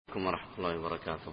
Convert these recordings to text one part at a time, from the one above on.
عليكم ورحمة الله وبركاته.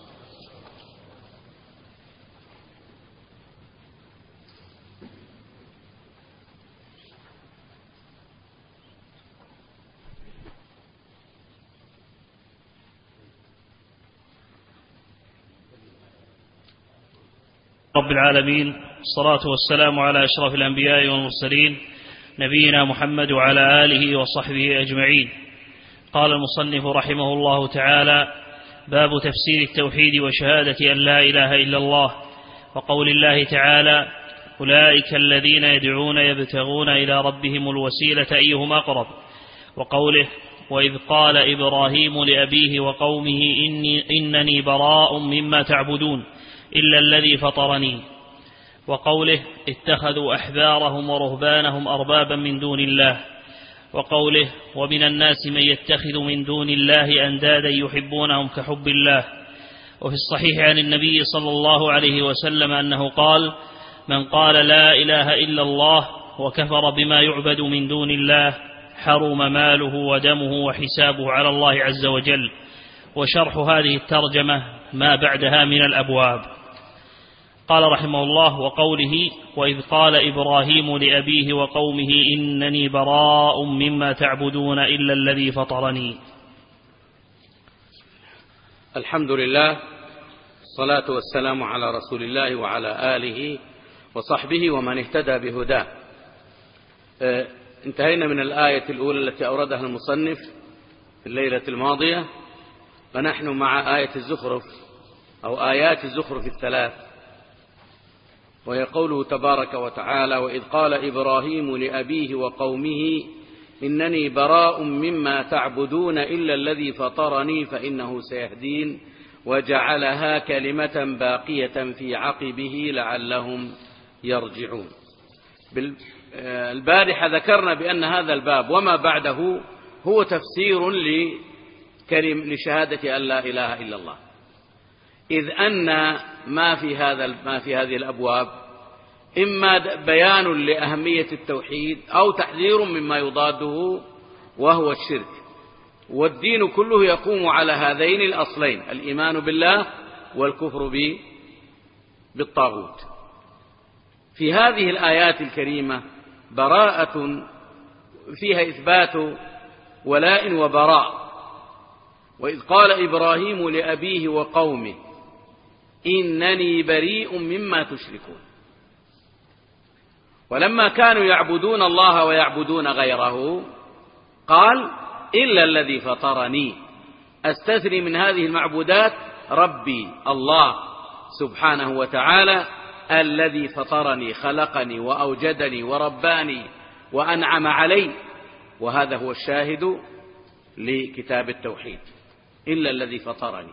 رب العالمين، الصلاة والسلام على أشرف الأنبياء والمرسلين نبينا محمد وعلى آله وصحبه أجمعين. قال المصنف رحمه الله تعالى: باب تفسير التوحيد وشهادة أن لا إله إلا الله، وقول الله تعالى: أولئك الذين يدعون يبتغون إلى ربهم الوسيلة أيهم أقرب، وقوله: وإذ قال إبراهيم لأبيه وقومه إنني براء مما تعبدون إلا الذي فطرني، وقوله: اتخذوا أحبارهم ورهبانهم أربابا من دون الله، وقوله: ومن الناس من يتخذ من دون الله أندادا يحبونهم كحب الله. وفي الصحيح عن النبي صلى الله عليه وسلم أنه قال: من قال لا إله إلا الله وكفر بما يعبد من دون الله حرم ماله ودمه وحسابه على الله عز وجل. وشرح هذه الترجمة ما بعدها من الأبواب. قال رحمه الله: وقوله: وإذ قال إبراهيم لأبيه وقومه إنني براء مما تعبدون إلا الذي فطرني. الحمد لله، الصلاة والسلام على رسول الله وعلى آله وصحبه ومن اهتدى بهداه. انتهينا من الآية الأولى التي أوردها المصنف في الليلة الماضية، ونحن مع آية الزخرف أو آيات الزخرف الثلاث، وهي قوله تبارك وتعالى: وإذ قال إبراهيم لأبيه وقومه إنني براء مما تعبدون إلا الذي فطرني فإنه سيهدين وجعلها كلمة باقية في عقبه لعلهم يرجعون. البارحة ذكرنا بأن هذا الباب وما بعده هو تفسير لشهادة أن لا إله إلا الله، إذ أن ما في هذه الأبواب إما بيان لأهمية التوحيد أو تحذير مما يضاده وهو الشرك، والدين كله يقوم على هذين الأصلين: الإيمان بالله والكفر بالطاغوت. في هذه الآيات الكريمة براءة فيها إثبات ولاء وبراء. وإذ قال إبراهيم لأبيه وقومه إنني بريء مما تشركون. ولما كانوا يعبدون الله ويعبدون غيره قال: إلا الذي فطرني، أستثني من هذه المعبودات ربي الله سبحانه وتعالى الذي فطرني، خلقني وأوجدني ورباني وأنعم علي. وهذا هو الشاهد لكتاب التوحيد: إلا الذي فطرني.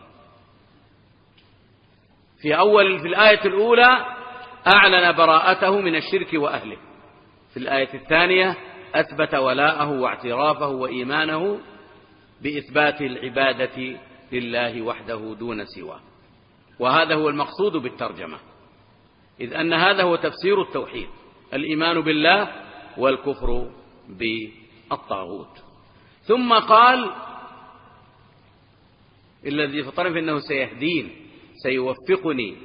في الآية الأولى أعلن براءته من الشرك وأهله، في الآية الثانية أثبت ولاءه واعترافه وإيمانه بإثبات العبادة لله وحده دون سواه. وهذا هو المقصود بالترجمة، إذ أن هذا هو تفسير التوحيد: الإيمان بالله والكفر بالطاغوت. ثم قال: الذي فطرني فإنه سيهدين، سيوفقني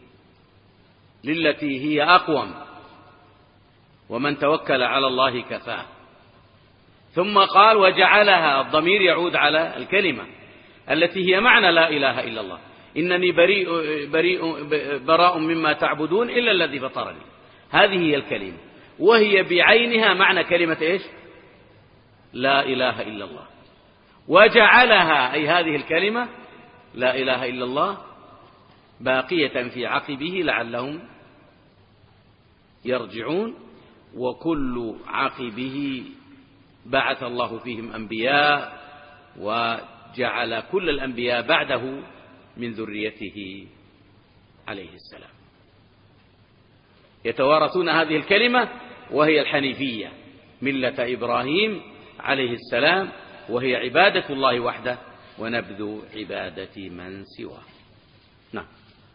للتي هي أقوم، ومن توكل على الله كفاه. ثم قال: وجعلها، الضمير يعود على الكلمة التي هي معنى لا إله إلا الله: إنني براء مما تعبدون إلا الذي فطرني. هذه هي الكلمة، وهي بعينها معنى كلمة إيش؟ لا إله إلا الله. وجعلها، أي هذه الكلمة لا إله إلا الله، باقية في عقبه لعلهم يرجعون. وكل عقبه بعث الله فيهم أنبياء، وجعل كل الأنبياء بعده من ذريته عليه السلام يتوارثون هذه الكلمة، وهي الحنيفية، ملة إبراهيم عليه السلام، وهي عبادة الله وحده ونبذ عبادة من سواه. نعم.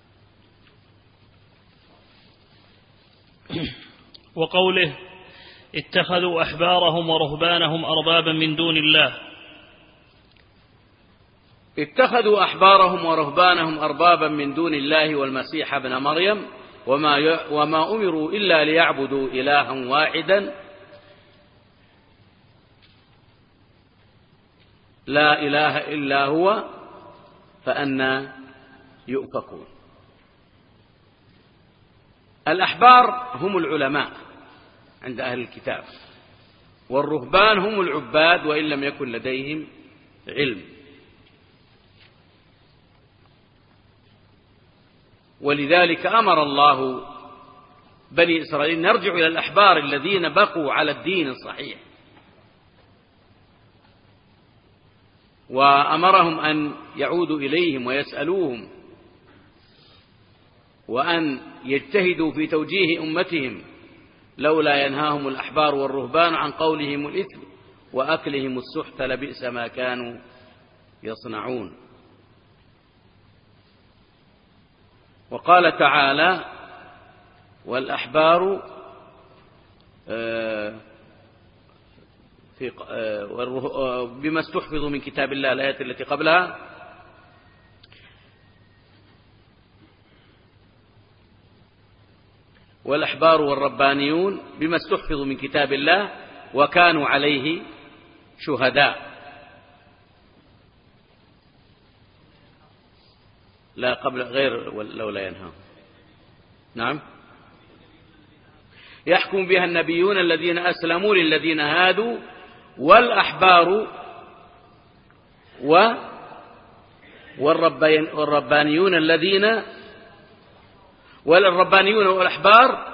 وقوله: اتخذوا أحبارهم ورهبانهم أربابا من دون الله. اتخذوا أحبارهم ورهبانهم أربابا من دون الله والمسيح ابن مريم وما أمروا إلا ليعبدوا إلها واحدا لا إله إلا هو فأنى يؤفكون. الأحبار هم العلماء عند أهل الكتاب، والرهبان هم العباد وإن لم يكن لديهم علم. ولذلك أمر الله بني إسرائيل أن يرجعوا إلى الأحبار الذين بقوا على الدين الصحيح، وأمرهم أن يعودوا إليهم ويسألوهم، وأن يجتهدوا في توجيه أمتهم، لولا ينهاهم الأحبار والرهبان عن قولهم الإثم وأكلهم السحت لبئس ما كانوا يصنعون. وقال تعالى: والأحبار بما استحفظوا من كتاب الله، الآيات التي قبلها: والأحبار والربانيون بما استحفظوا من كتاب الله وكانوا عليه شهداء. لا قبل غير لولا ينهاهم. نعم. يحكم بها النبيون الذين أسلموا للذين هادوا والأحبار والربانيون الذين والربانيون والأحبار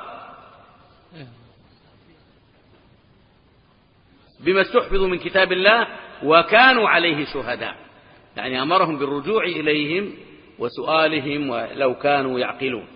بما استحفظوا من كتاب الله وكانوا عليه شهداء، يعني أمرهم بالرجوع إليهم وسؤالهم ولو كانوا يعقلون.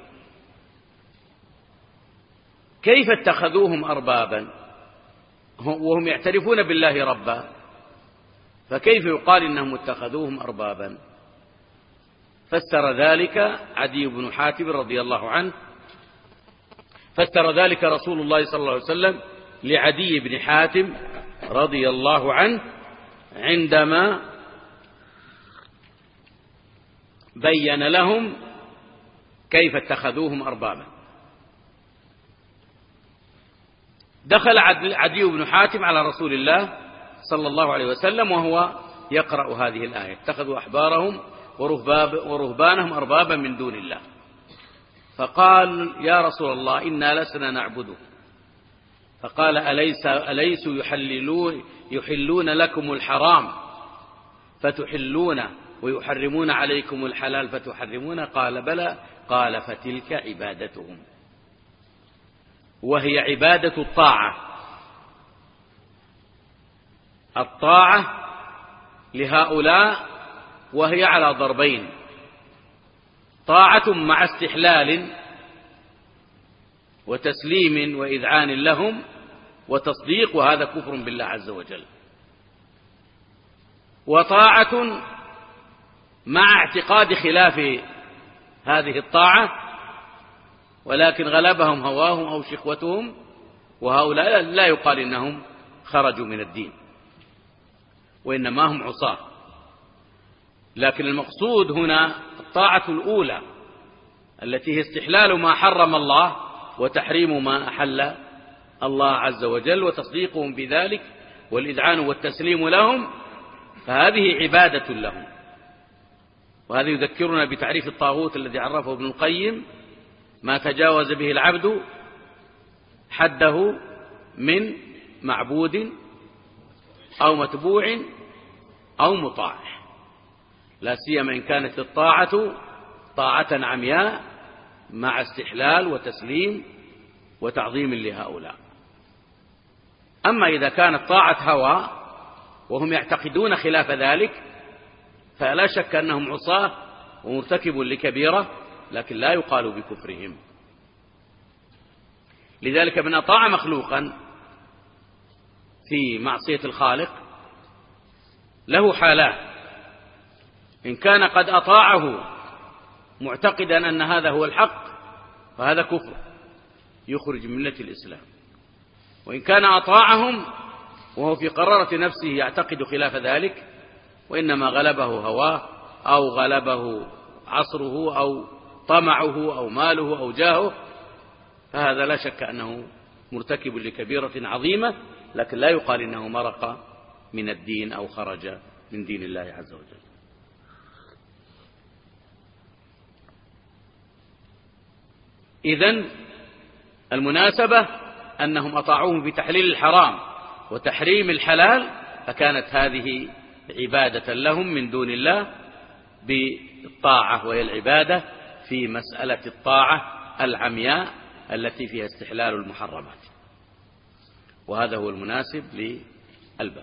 كيف اتخذوهم أربابا وهم يعترفون بالله ربا؟ فكيف يقال إنهم اتخذوهم أربابا؟ فسر ذلك عدي بن حاتم رضي الله عنه، فسر ذلك رسول الله صلى الله عليه وسلم لعدي بن حاتم رضي الله عنه عندما بين لهم كيف اتخذوهم أربابا. دخل عدي بن حاتم على رسول الله صلى الله عليه وسلم وهو يقرأ هذه الآية: اتخذوا أحبارهم ورهبانهم أربابا من دون الله. فقال: يا رسول الله إنا لسنا نعبده. فقال: أليسوا يحلون لكم الحرام فتحلون ويحرمون عليكم الحلال فتحرمون؟ قال: بلى. قال: فتلك عبادتهم، وهي عبادة الطاعة لهؤلاء، وهي على ضربين: طاعة مع استحلال وتسليم وإذعان لهم وتصديق، وهذا كفر بالله عز وجل، وطاعة مع اعتقاد خلاف هذه الطاعة ولكن غلبهم هواهم أو شهوتهم، وهؤلاء لا يقال إنهم خرجوا من الدين وإنما هم عصاة. لكن المقصود هنا الطاعة الأولى التي هي استحلال ما حرم الله وتحريم ما أحل الله عز وجل وتصديقهم بذلك والإذعان والتسليم لهم، فهذه عبادة لهم. وهذا يذكرنا بتعريف الطاغوت الذي عرفه ابن القيم: ما تجاوز به العبد حده من معبود أو متبوع أو مطاع، لا سيما إن كانت الطاعة طاعة عمياء مع استحلال وتسليم وتعظيم لهؤلاء. أما إذا كانت طاعة هوى وهم يعتقدون خلاف ذلك فلا شك أنهم عصاة ومرتكب لكبيرة، لكن لا يقال بكفرهم. لذلك من أطاع مخلوقا في معصية الخالق له حالات: إن كان قد أطاعه معتقدا أن هذا هو الحق فهذا كفر يخرج من ملة الإسلام، وإن كان أطاعهم وهو في قرارة نفسه يعتقد خلاف ذلك وإنما غلبه هواه أو غلبه عصره أو طمعه أو ماله أو جاهه، فهذا لا شك أنه مرتكب لكبيرة عظيمة، لكن لا يقال إنه مرق من الدين أو خرج من دين الله عز وجل. إذن المناسبة أنهم أطاعوهم في تحليل الحرام وتحريم الحلال، فكانت هذه عبادة لهم من دون الله بالطاعة، وهي العبادة في مسألة الطاعة العمياء التي فيها استحلال المحرمات، وهذا هو المناسب للباب.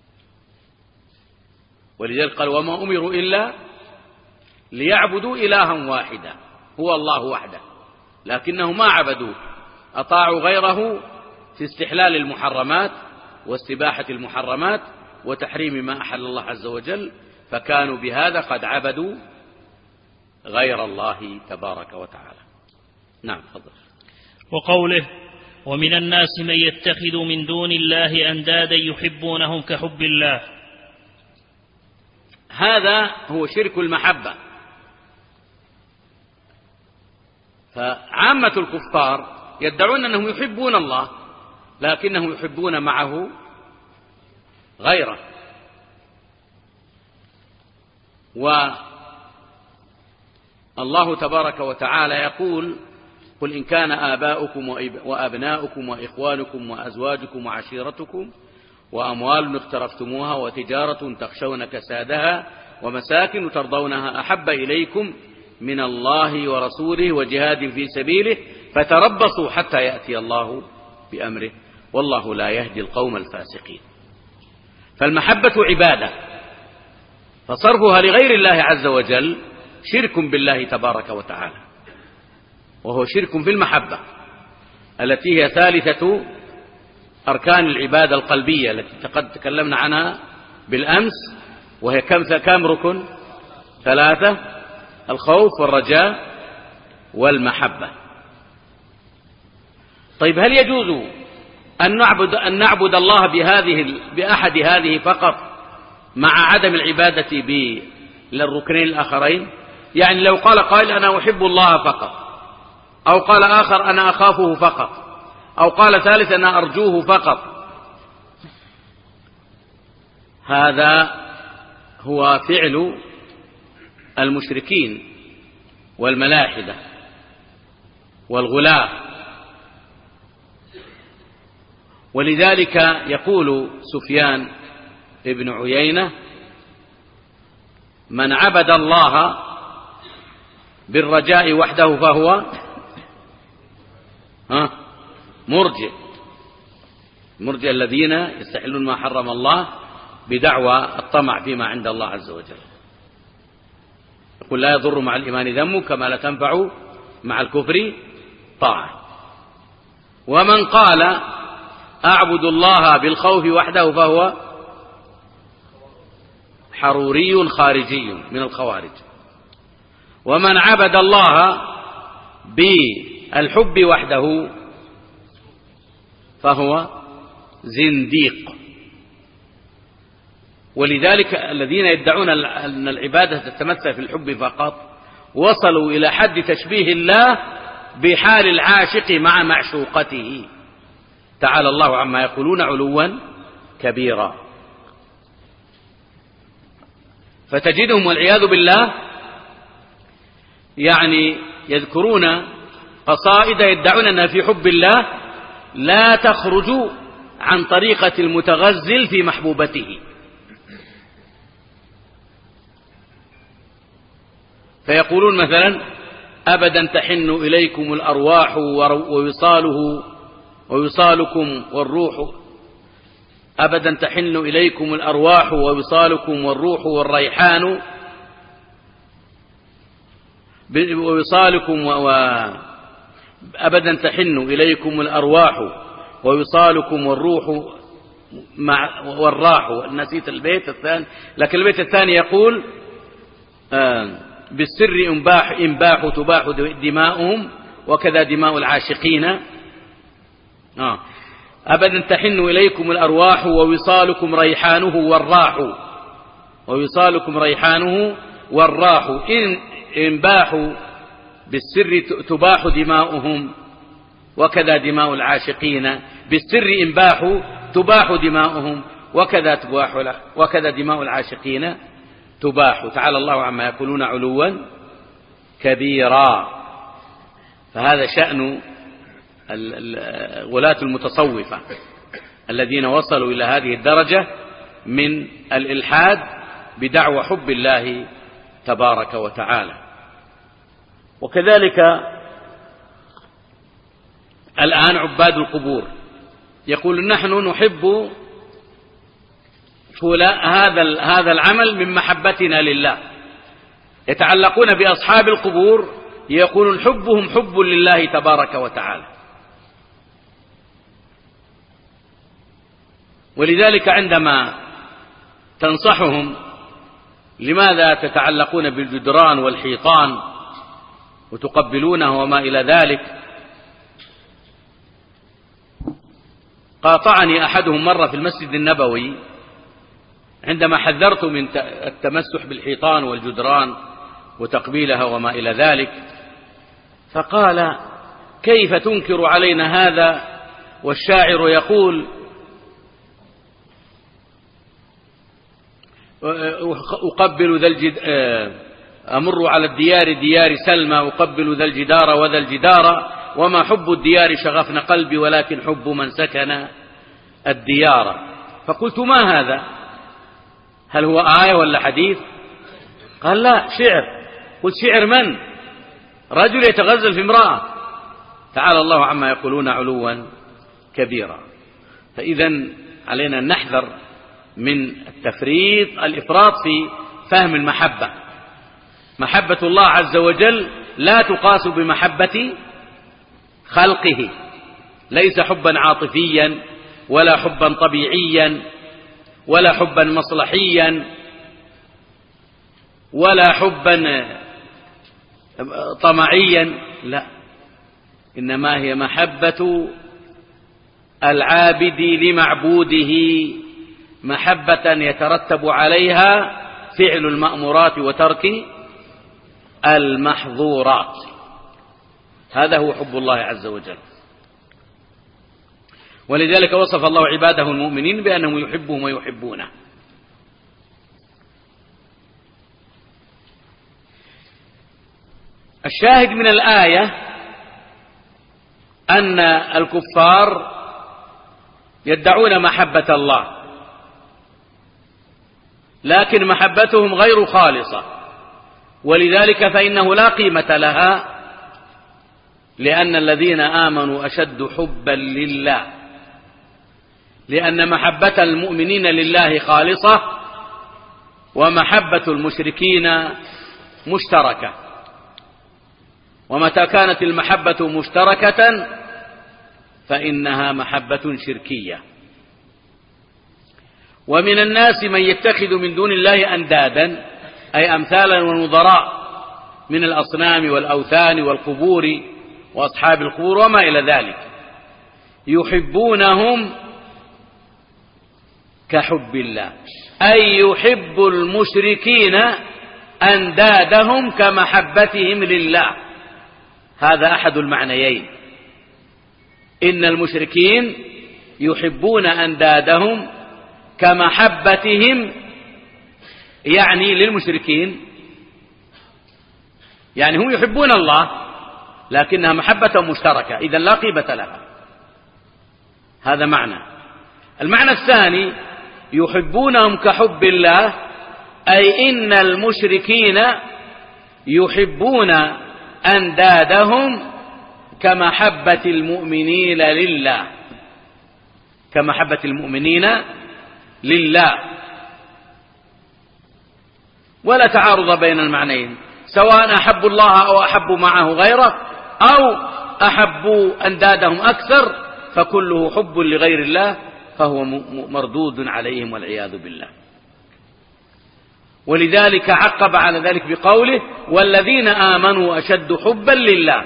ولذلك قال وما أمروا إلا ليعبدوا إلها واحدا هو الله وحده، لكنه ما عبدوه، أطاعوا غيره في استحلال المحرمات واستباحة المحرمات وتحريم ما أحل الله عز وجل، فكانوا بهذا قد عبدوا غير الله تبارك وتعالى. نعم فضل. وقوله ومن الناس من يتخذ من دون الله أندادا يحبونهم كحب الله، هذا هو شرك المحبة. فعامة الكفار يدعون أنهم يحبون الله، لكنهم يحبون معه غيره. والله تبارك وتعالى يقول قل إن كان آباؤكم وأبناؤكم وإخوانكم وأزواجكم وعشيرتكم وأموال اقترفتموها وتجارة تخشون كسادها ومساكن ترضونها أحب إليكم من الله ورسوله وجهاد في سبيله فتربصوا حتى يأتي الله بأمره والله لا يهدي القوم الفاسقين. فالمحبة عبادة، فصرفها لغير الله عز وجل شرك بالله تبارك وتعالى، وهو شرك في المحبة التي هي ثالثة أركان العبادة القلبية التي قد تكلمنا عنها بالأمس، وهي كم ركن؟ 3: الخوف والرجاء والمحبة. طيب هل يجوز أن نعبد الله بأحد هذه فقط مع عدم العبادة للركنين الآخرين؟ يعني لو قال قائل أنا أحب الله فقط، أو قال آخر أنا أخافه فقط، أو قال ثالث أنا أرجوه فقط، هذا هو فعل المشركين والملاحدة والغلاة. ولذلك يقول سفيان ابن عيينة من عبد الله بالرجاء وحده فهو مرجئ الذين يستحلون ما حرم الله بدعوى الطمع فيما عند الله عز وجل. يقول لا يضر مع الإيمان ذم كما لا تنفع مع الكفر طاعة. ومن قال أعبد الله بالخوف وحده فهو حروري خارجي من الخوارج. ومن عبد الله بالحب وحده فهو زنديق. ولذلك الذين يدعون أن العبادة تتمثل في الحب فقط وصلوا إلى حد تشبيه الله بحال العاشق مع معشوقته، تعالى الله عما يقولون علوا كبيرا. فتجدهم والعياذ بالله يعني يذكرون قصائد يدعون أنها في حب الله لا تخرج عن طريقة المتغزل في محبوبته. فيقولون مثلا أبدا تحن إليكم الأرواح ووصالكم والروح، أبدا تحن إليكم الأرواح ووصالكم والروح والريحان ووصالكم أبدا تحن إليكم الأرواح ووصالكم والروح والراح. نسيت البيت الثاني، لكن البيت الثاني يقول بالسر إنباح تباح دماؤهم وكذا دماء العاشقين. أبدا تحن إليكم الأرواح ووصالكم ريحانه والراح، ووصالكم ريحانه والراح إن باحوا بالسر تباح دماؤهم، وكذا دماء العاشقين بالسر إن باحوا تباح دماؤهم، وكذا دماء العاشقين تباح. تعالى الله عما يقولون علوا كبيرا. فهذا شأن غلاة المتصوفة الذين وصلوا إلى هذه الدرجة من الإلحاد بدعوى حب الله تبارك وتعالى. وكذلك الآن عباد القبور يقول نحن نحب هذا العمل من محبتنا لله، يتعلقون بأصحاب القبور يقولون حبهم حب لله تبارك وتعالى. ولذلك عندما تنصحهم لماذا تتعلقون بالجدران والحيطان وتقبلونه وما إلى ذلك، قاطعني أحدهم مرة في المسجد النبوي عندما حذرت من التمسح بالحيطان والجدران وتقبيلها وما إلى ذلك، فقال كيف تنكر علينا هذا والشاعر يقول أمر على الديار ديار سلمى أقبل ذا الجدار وذا الجدار، وما حب الديار شغفن قلبي ولكن حب من سكن الديار. فقلت ما هذا، هل هو آية ولا حديث؟ قال لا شعر. قلت شعر من؟ رجل يتغزل في امرأة. تعالى الله عما يقولون علوا كبيرا. فإذا علينا أن نحذر من الإفراط في فهم المحبة. محبة الله عز وجل لا تقاس بمحبة خلقه، ليس حبا عاطفيا ولا حبا طبيعيا ولا حبا مصلحيا ولا حبا طمعيا، لا، إنما هي محبة العابد لمعبوده، محبة يترتب عليها فعل المأمورات وترك المحظورات. هذا هو حب الله عز وجل. ولذلك وصف الله عباده المؤمنين بأنهم يحبهم ويحبونه. الشاهد من الآية أن الكفار يدعون محبة الله، لكن محبتهم غير خالصة، ولذلك فإنه لا قيمة لها، لأن الذين آمنوا أشد حبا لله، لأن محبة المؤمنين لله خالصة ومحبة المشركين مشتركة. ومتى كانت المحبة مشتركة فإنها محبة شركية. ومن الناس من يتخذ من دون الله أندادا، أي أمثالا ونظراء من الأصنام والأوثان والقبور وأصحاب القبور وما إلى ذلك، يحبونهم كحب الله، أي يحب المشركين أندادهم كمحبتهم لله. هذا أحد المعنيين، إن المشركين يحبون أندادهم كمحبتهم، يعني للمشركين، يعني هم يحبون الله لكنها محبة مشتركة، إذن لا قيمة لها. هذا معنى. المعنى الثاني يحبونهم كحب الله، أي إن المشركين يحبون أندادهم كمحبة المؤمنين لله، كمحبة المؤمنين لله. ولا تعارض بين المعنيين، سواء أحبوا الله أو أحبوا معه غيره أو أحبوا أندادهم أكثر، فكله حب لغير الله، فهو مردود عليهم والعياذ بالله. ولذلك عقب على ذلك بقوله والذين آمنوا أشد حبا لله.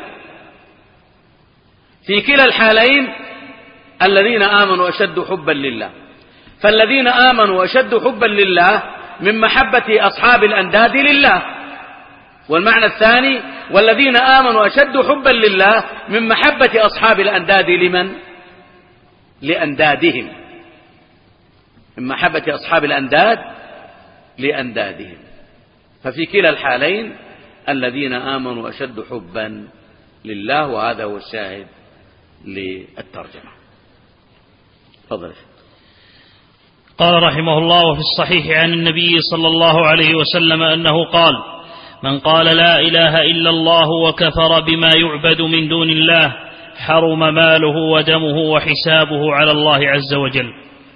في كلا الحالين الذين آمنوا أشد حبا لله. فالذين آمنوا أشد حبا لله من محبة أصحاب الأنداد لله. والمعنى الثاني والذين آمنوا أشد حبا لله من محبة أصحاب الأنداد لمن؟ لأندادهم، من محبة أصحاب الأنداد لأندادهم. ففي كلا الحالين الذين آمنوا أشد حبا لله، وهذا هو الشاهد للترجمة. تفضل. قال رحمه الله: وفي الصحيح عن النبي صلى الله عليه وسلم أنه قال: من قال لا إله إلا الله وكفر بما يعبد من دون الله حرم ماله ودمه وحسابه على الله عز وجل.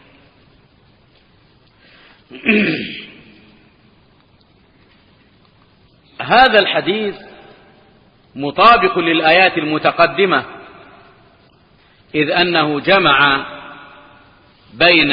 هذا الحديث مطابق للآيات المتقدمة، إذ أنه جمع بين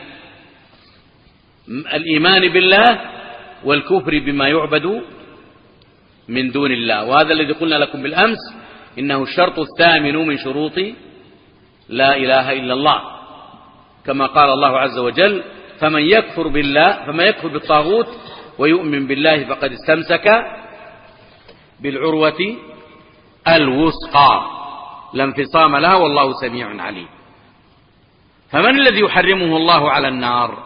الإيمان بالله والكفر بما يعبد من دون الله. وهذا الذي قلنا لكم بالأمس إنه الشرط الثامن من شروط لا إله إلا الله، كما قال الله عز وجل: فمن يكفر بالطاغوت ويؤمن بالله فقد استمسك بالعروة الوثقى لا انفصام لها والله سميع عليم. فمن الذي يحرمه الله على النار؟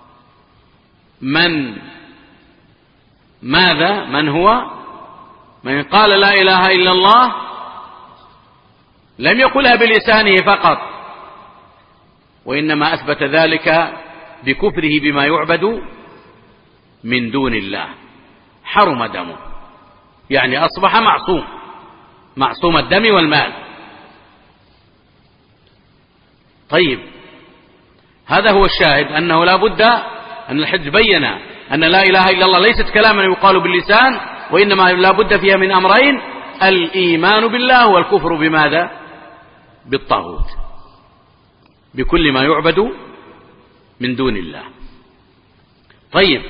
من هو؟ من قال لا إله إلا الله لم يقلها بلسانه فقط، وإنما أثبت ذلك بكفره بما يعبد من دون الله، حرم دمه، يعني أصبح معصوم الدم والمال. طيب، هذا هو الشاهد، أنه لا بد أن الحج بين أن لا إله إلا الله ليست كلاما يقال باللسان، وإنما لا بد فيها من أمرين: الإيمان بالله والكفر بماذا؟ بالطاغوت، بكل ما يعبد من دون الله. طيب،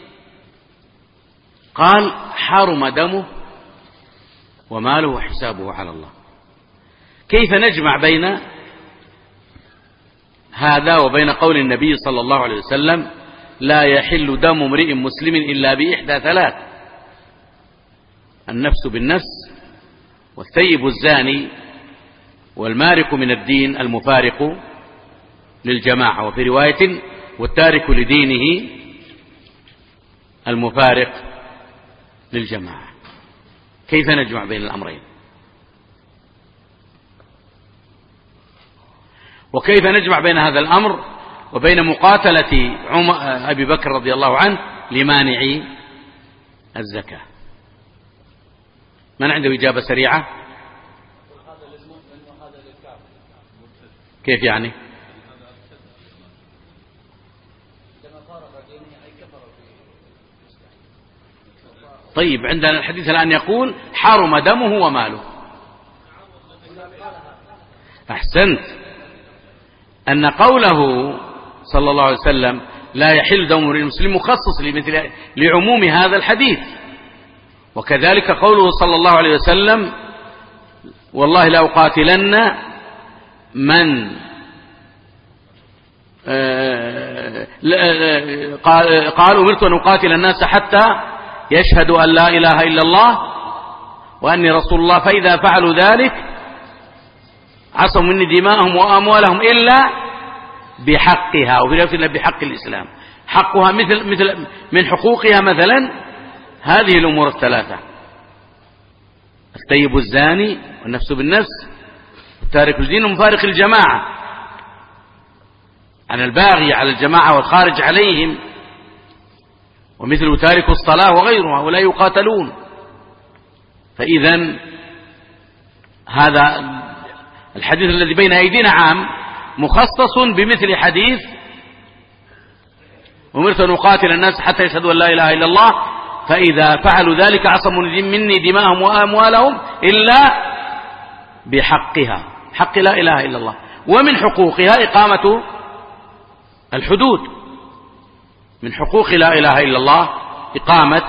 قال: حرم دمه وماله وحسابه على الله. كيف نجمع بين هذا وبين قول النبي صلى الله عليه وسلم: لا يحل دم امرئ مسلم إلا بإحدى ثلاث: النفس بالنفس، والثيب الزاني، والمارق من الدين المفارق للجماعة. وفي رواية: والتارك لدينه المفارق للجماعة. كيف نجمع بين الأمرين؟ وكيف نجمع بين هذا الأمر وبين مقاتلة أبي بكر رضي الله عنه لمانع الزكاة؟ من عنده إجابة سريعة؟ كيف يعني؟ طيب، عندنا الحديث الآن يقول: حرم دمه وماله. أحسنت، أن قوله صلى الله عليه وسلم لا يحل دم امرئ مسلم مخصص لعموم هذا الحديث. وكذلك قوله صلى الله عليه وسلم: والله لا أقاتلن من قال أمرت أن أقاتل الناس حتى يشهدوا أن لا إله إلا الله وأني رسول الله، فإذا فعلوا ذلك عصموا مني دماءهم وأموالهم إلا بحقها، وفي رواية بحق الإسلام. حقها مثل من حقوقها مثلا هذه الأمور الثلاثة: الثيب الزاني، والنفس بالنفس، والتارك للدين، ومفارق الجماعة، عن الباغي على الجماعة والخارج عليهم، ومثل تارك الصلاة وغيرها، ولا يقاتلون. فإذا هذا الحديث الذي بين أيدينا عام، مخصص بمثل حديث أمرت أن أقاتل الناس حتى يشهدوا أن لا إله إلا الله، فإذا فعلوا ذلك عصموا مني دماءهم وأموالهم إلا بحقها، حق لا إله إلا الله. ومن حقوقها إقامة الحدود، من حقوق لا إله إلا الله إقامة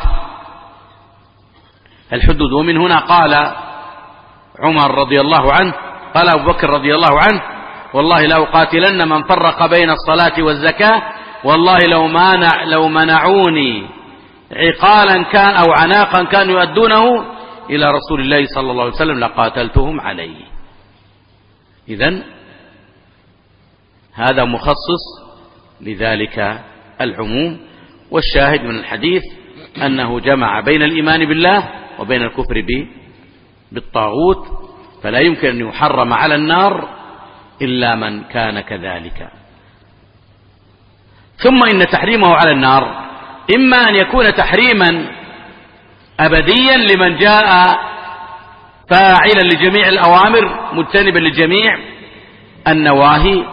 الحدود. ومن هنا قال عمر رضي الله عنه، قال أبو بكر رضي الله عنه: والله لا أقاتلن من فرق بين الصلاة والزكاة والله لو منعوني عقالا كان أو عناقا كانوا يؤدونه إلى رسول الله صلى الله عليه وسلم لقاتلتهم عليه. إذن هذا مخصص لذلك العموم. والشاهد من الحديث أنه جمع بين الإيمان بالله وبين الكفر بالطاغوت، فلا يمكن أن يحرم على النار إلا من كان كذلك. ثم إن تحريمه على النار إما أن يكون تحريما أبديا لمن جاء فاعلا لجميع الأوامر مجتنبا لجميع النواهي،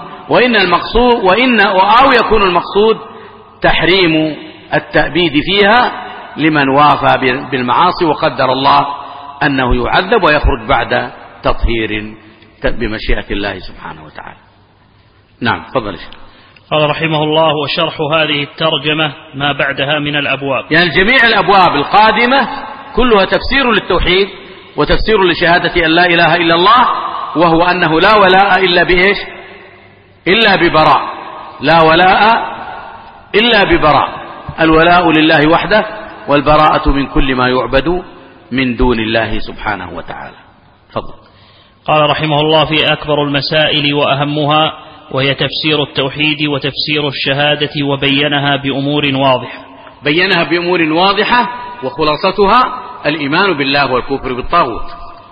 أو يكون المقصود تحريم التأبيد فيها لمن وافى بالمعاصي وقدر الله أنه يعذب ويخرج بعد تطهير بمشيئة الله سبحانه وتعالى. نعم، تفضل يا شيخ. قال رحمه الله: وشرح هذه الترجمة ما بعدها من الأبواب. يعني جميع الأبواب القادمة كلها تفسير للتوحيد وتفسير لشهادة أن لا إله إلا الله، وهو أنه لا ولاء إلا بإيش؟ إلا ببراء. لا ولاء إلا ببراء. الولاء لله وحده، والبراءة من كل ما يعبد من دون الله سبحانه وتعالى. تفضل. قال رحمه الله: في أكبر المسائل وأهمها، وهي تفسير التوحيد وتفسير الشهادة، وبينها بأمور واضحة. بينها بأمور واضحة، وخلاصتها الإيمان بالله والكفر بالطاغوت.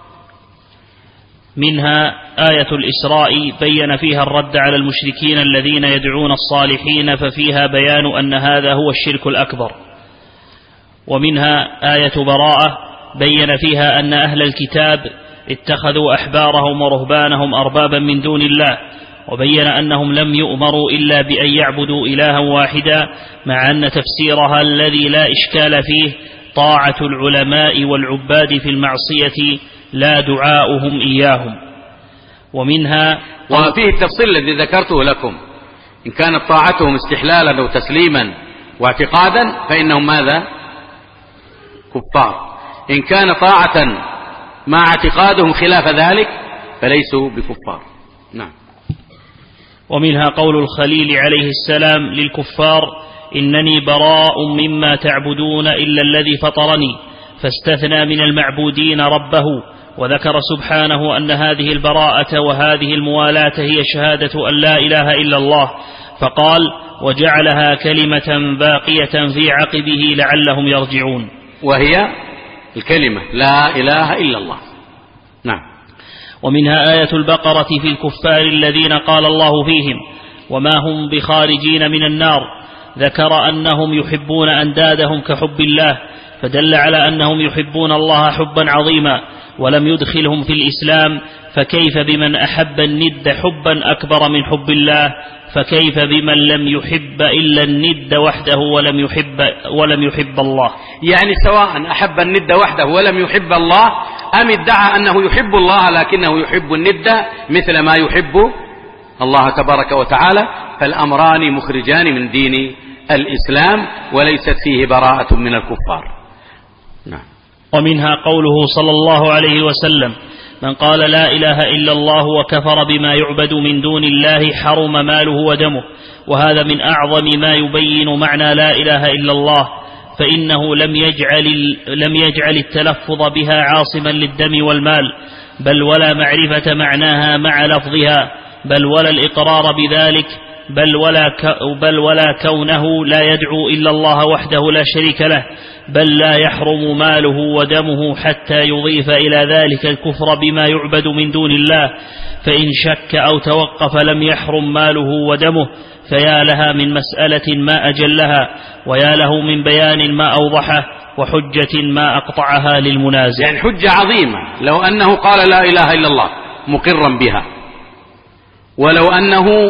منها آية الإسراء بين فيها الرد على المشركين الذين يدعون الصالحين، ففيها بيان أن هذا هو الشرك الأكبر. ومنها آية براءة بين فيها أن أهل الكتاب اتخذوا أحبارهم ورهبانهم أربابا من دون الله، وبين أنهم لم يؤمروا إلا بأن يعبدوا إلها واحدا، مع أن تفسيرها الذي لا إشكال فيه طاعة العلماء والعباد في المعصية لا دعاؤهم إياهم. ومنها وفيه التفصيل الذي ذكرته لكم، إن كانت طاعتهم استحلالا أو تسليما واعتقادا فإنهم ماذا؟ كفار. إن كان طاعة مع اعتقادهم خلاف ذلك فليسوا بكفار. نعم. ومنها قول الخليل عليه السلام للكفار: إنني براء مما تعبدون إلا الذي فطرني، فاستثنى من المعبودين ربه، وذكر سبحانه أن هذه البراءة وهذه الموالاة هي شهادة أن لا إله إلا الله، فقال: وجعلها كلمة باقية في عقبه لعلهم يرجعون، وهي الكلمة لا إله إلا الله. نعم. ومنها آية البقرة في الكفار الذين قال الله فيهم: وما هم بخارجين من النار، ذكر أنهم يحبون أندادهم كحب الله، فدل على أنهم يحبون الله حبا عظيما، ولم يدخلهم في الإسلام، فكيف بمن أحب الند حبا أكبر من حب الله؟ فكيف بمن لم يحب إلا الند وحده ولم يحب الله؟ يعني سواء أحب الند وحده ولم يحب الله، أم ادعى أنه يحب الله لكنه يحب الند مثل ما يحب الله تبارك وتعالى، فالأمران مخرجان من دين الإسلام، وليست فيه براءة من الكفار. نعم. ومنها قوله صلى الله عليه وسلم: من قال لا إله إلا الله وكفر بما يعبد من دون الله حرم ماله ودمه. وهذا من أعظم ما يبين معنى لا إله إلا الله، فإنه لم يجعل التلفظ بها عاصما للدم والمال، بل ولا معرفة معناها مع لفظها، بل ولا الإقرار بذلك، بل ولا كونه لا يدعو إلا الله وحده لا شريك له، بل لا يحرم ماله ودمه حتى يضيف إلى ذلك الكفر بما يعبد من دون الله، فإن شك أو توقف لم يحرم ماله ودمه. فيا لها من مسألة ما أجلها، ويا له من بيان ما أوضحه، وحجة ما أقطعها للمنازع. يعني حجة عظيمة لو أنه قال لا إله إلا الله مقرا بها، ولو أنه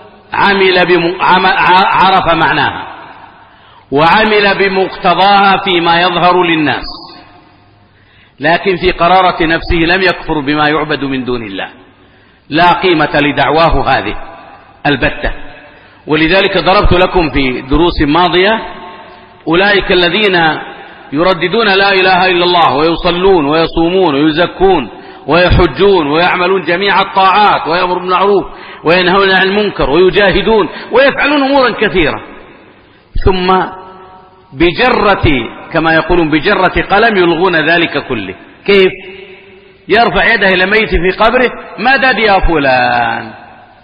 عرف معناها وعمل بمقتضاها فيما يظهر للناس، لكن في قرارة نفسه لم يكفر بما يعبد من دون الله، لا قيمة لدعواه هذه البتة. ولذلك ضربت لكم في دروس ماضية أولئك الذين يرددون لا إله إلا الله ويصلون ويصومون ويزكون ويحجون ويعملون جميع الطاعات ويأمرون بالمعروف وينهون عن المنكر ويجاهدون ويفعلون أمورا كثيرة، ثم بجرة كما يقولون بجرة قلم يلغون ذلك كله. كيف؟ يرفع يده إلى ميت في قبره: مدد يا فلان.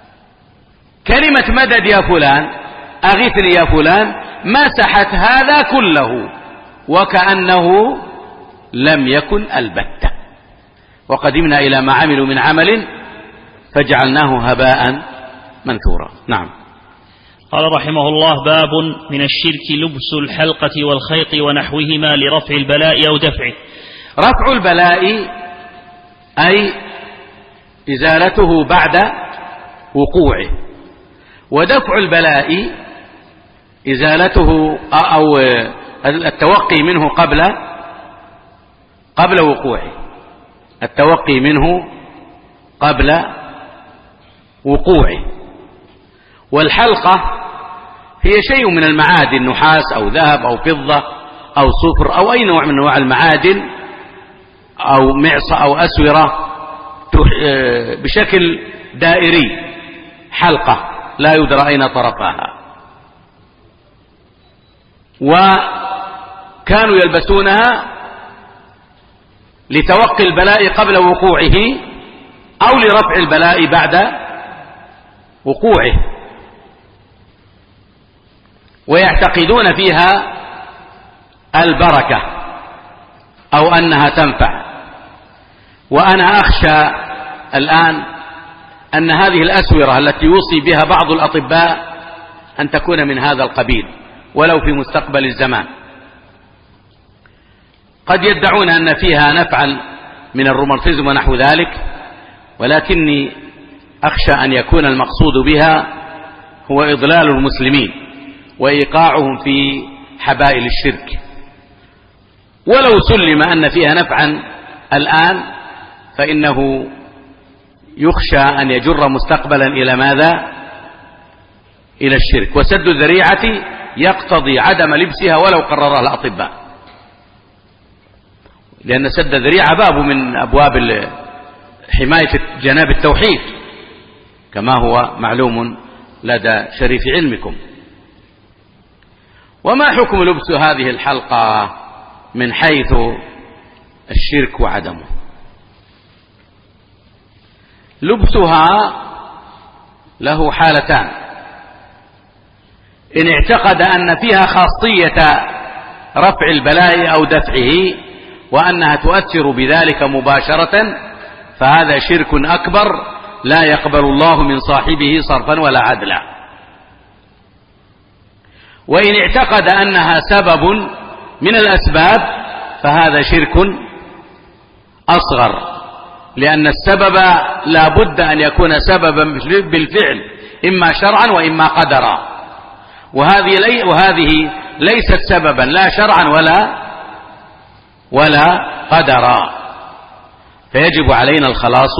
كلمة مدد يا فلان، أغثني يا فلان، مسحت هذا كله وكأنه لم يكن البتة. وقدمنا إلى ما عملوا من عمل فجعلناه هباء منثورا. نعم. قال رحمه الله: باب من الشرك لبس الحلقة والخيط ونحوهما لرفع البلاء أو دفعه. رفع البلاء أي إزالته بعد وقوعه، ودفع البلاء إزالته أو التوقي منه قبل وقوعه، التوقي منه قبل وقوعه. والحلقة هي شيء من المعادن، نحاس أو ذهب أو فضة أو صفر أو أي نوع من أنواع المعادن أو معصى أو أسورة بشكل دائري، حلقة لا يدرى أين طرفها. وكانوا يلبسونها لتوقي البلاء قبل وقوعه أو لرفع البلاء بعد وقوعه، ويعتقدون فيها البركة أو أنها تنفع. وأنا أخشى الآن أن هذه الأسورة التي يوصي بها بعض الأطباء أن تكون من هذا القبيل ولو في مستقبل الزمان. قد يدعون أن فيها نفعا من الروماتيزم ونحو ذلك، ولكني أخشى أن يكون المقصود بها هو إضلال المسلمين وإيقاعهم في حبائل الشرك. ولو سلم أن فيها نفعا الآن فإنه يخشى أن يجر مستقبلا إلى ماذا؟ إلى الشرك. وسد الذريعة يقتضي عدم لبسها ولو قررها الأطباء، لأن سد الذريعة باب من أبواب حماية جناب التوحيد كما هو معلوم لدى شريف علمكم. وما حكم لبس هذه الحلقة من حيث الشرك وعدمه؟ لبسها له حالتان: إن اعتقد أن فيها خاصية رفع البلاء أو دفعه وأنها تؤثر بذلك مباشرة فهذا شرك أكبر لا يقبل الله من صاحبه صرفا ولا عدلا. وإن اعتقد أنها سبب من الأسباب فهذا شرك أصغر، لأن السبب لا بد أن يكون سببا بالفعل إما شرعا وإما قدرا، وهذه ليست سببا لا شرعا ولا قدرا، فيجب علينا الخلاص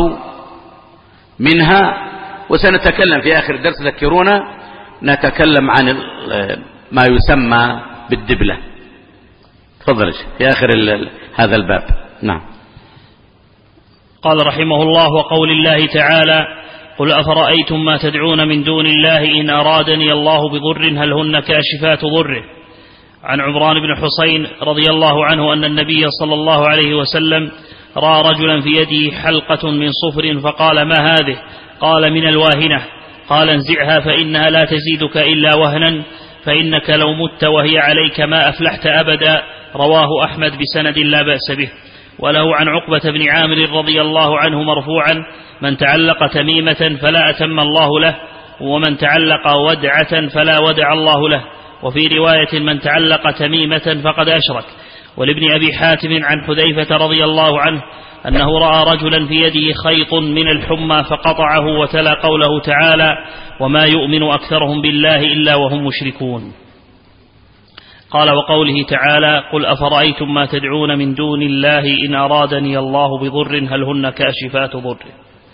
منها. وسنتكلم في آخر الدرس، ذكرونا، نتكلم عن ما يسمى بالدبلة. تفضل في آخر هذا الباب. نعم. قال رحمه الله: وقول الله تعالى: قل أفرأيتم ما تدعون من دون الله إن أرادني الله بضر هل هن كاشفات ضره. عن عمران بن حسين رضي الله عنه أن النبي صلى الله عليه وسلم رأى رجلا في يده حلقة من صفر فقال: ما هذه؟ قال: من الواهنة. قال: انزعها فإنها لا تزيدك إلا وهنا، فإنك لو مت وهي عليك ما أفلحت أبدا. رواه أحمد بسند لا بأس به. وله عن عقبة بن عامر رضي الله عنه مرفوعا: من تعلق تميمة فلا أتم الله له، ومن تعلق ودعة فلا ودع الله له. وفي رواية: من تعلق تميمة فقد أشرك. ولابن أبي حاتم عن حذيفة رضي الله عنه أنه رأى رجلا في يده خيط من الحمى فقطعه، وتلا قوله تعالى: وما يؤمن أكثرهم بالله إلا وهم مشركون. قال: وقوله تعالى: قل أفرأيتم ما تدعون من دون الله إن أرادني الله بضر هل هن كاشفات ضره.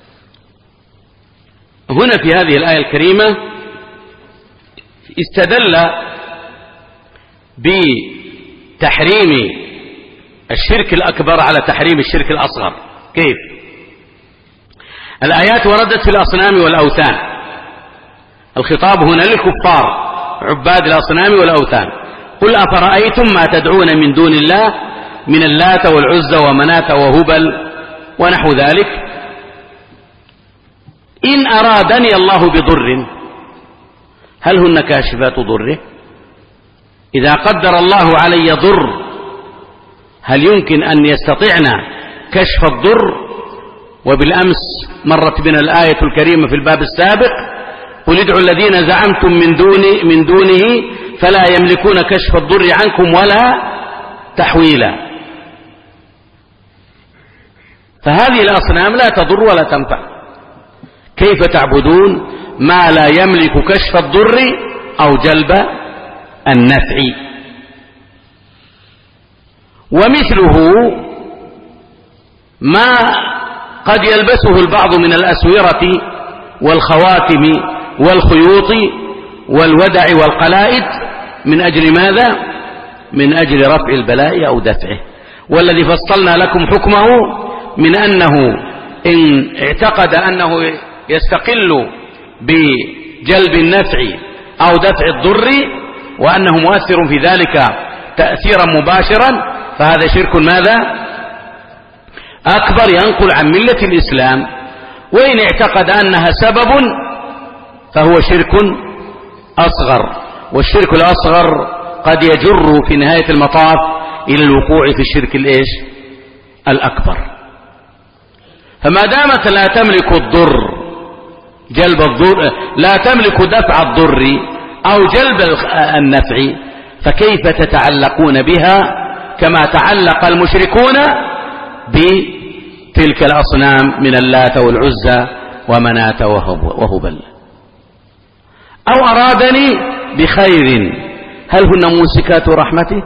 هنا في هذه الآية الكريمة استدل بتحريم الشرك الأكبر على تحريم الشرك الأصغر. كيف؟ الآيات وردت في الأصنام والأوثان، الخطاب هنا للكفار عباد الأصنام والأوثان. قل أفرأيتم ما تدعون من دون الله من اللات والعزى ومناة وهبل ونحو ذلك إن أرادني الله بضر هل هن كاشفات ضره؟ إذا قدر الله علي ضر هل يمكن أن يستطعنا كشف الضر؟ وبالأمس مرت بنا الآية الكريمة في الباب السابق قل ادعوا الذين زعمتم من دونه فلا يملكون كشف الضر عنكم ولا تحويلا. فهذه الأصنام لا تضر ولا تنفع، كيف تعبدون ما لا يملك كشف الضر أو جلب النفع؟ ومثله ما قد يلبسه البعض من الأسورة والخواتم والخيوط والودع والقلائد من أجل ماذا؟ من أجل رفع البلاء أو دفعه. والذي فصلنا لكم حكمه من أنه إن اعتقد أنه يستقل بجلب النفع أو دفع الضر وأنه مؤثر في ذلك تأثيرا مباشرا فهذا شرك ماذا؟ أكبر ينقل عن ملة الإسلام. وإن اعتقد أنها سبب فهو شرك أصغر، والشرك الأصغر قد يجر في نهاية المطاف إلى الوقوع في الشرك الأكبر. فما دامت لا تملك الضر جلب الضر، لا تملك دفع الضر أو جلب النفع، فكيف تتعلقون بها كما تعلق المشركون بتلك الأصنام من اللات والعزى ومناة وهبل؟ أو أرادني بخير هل هن ممسكات رحمته؟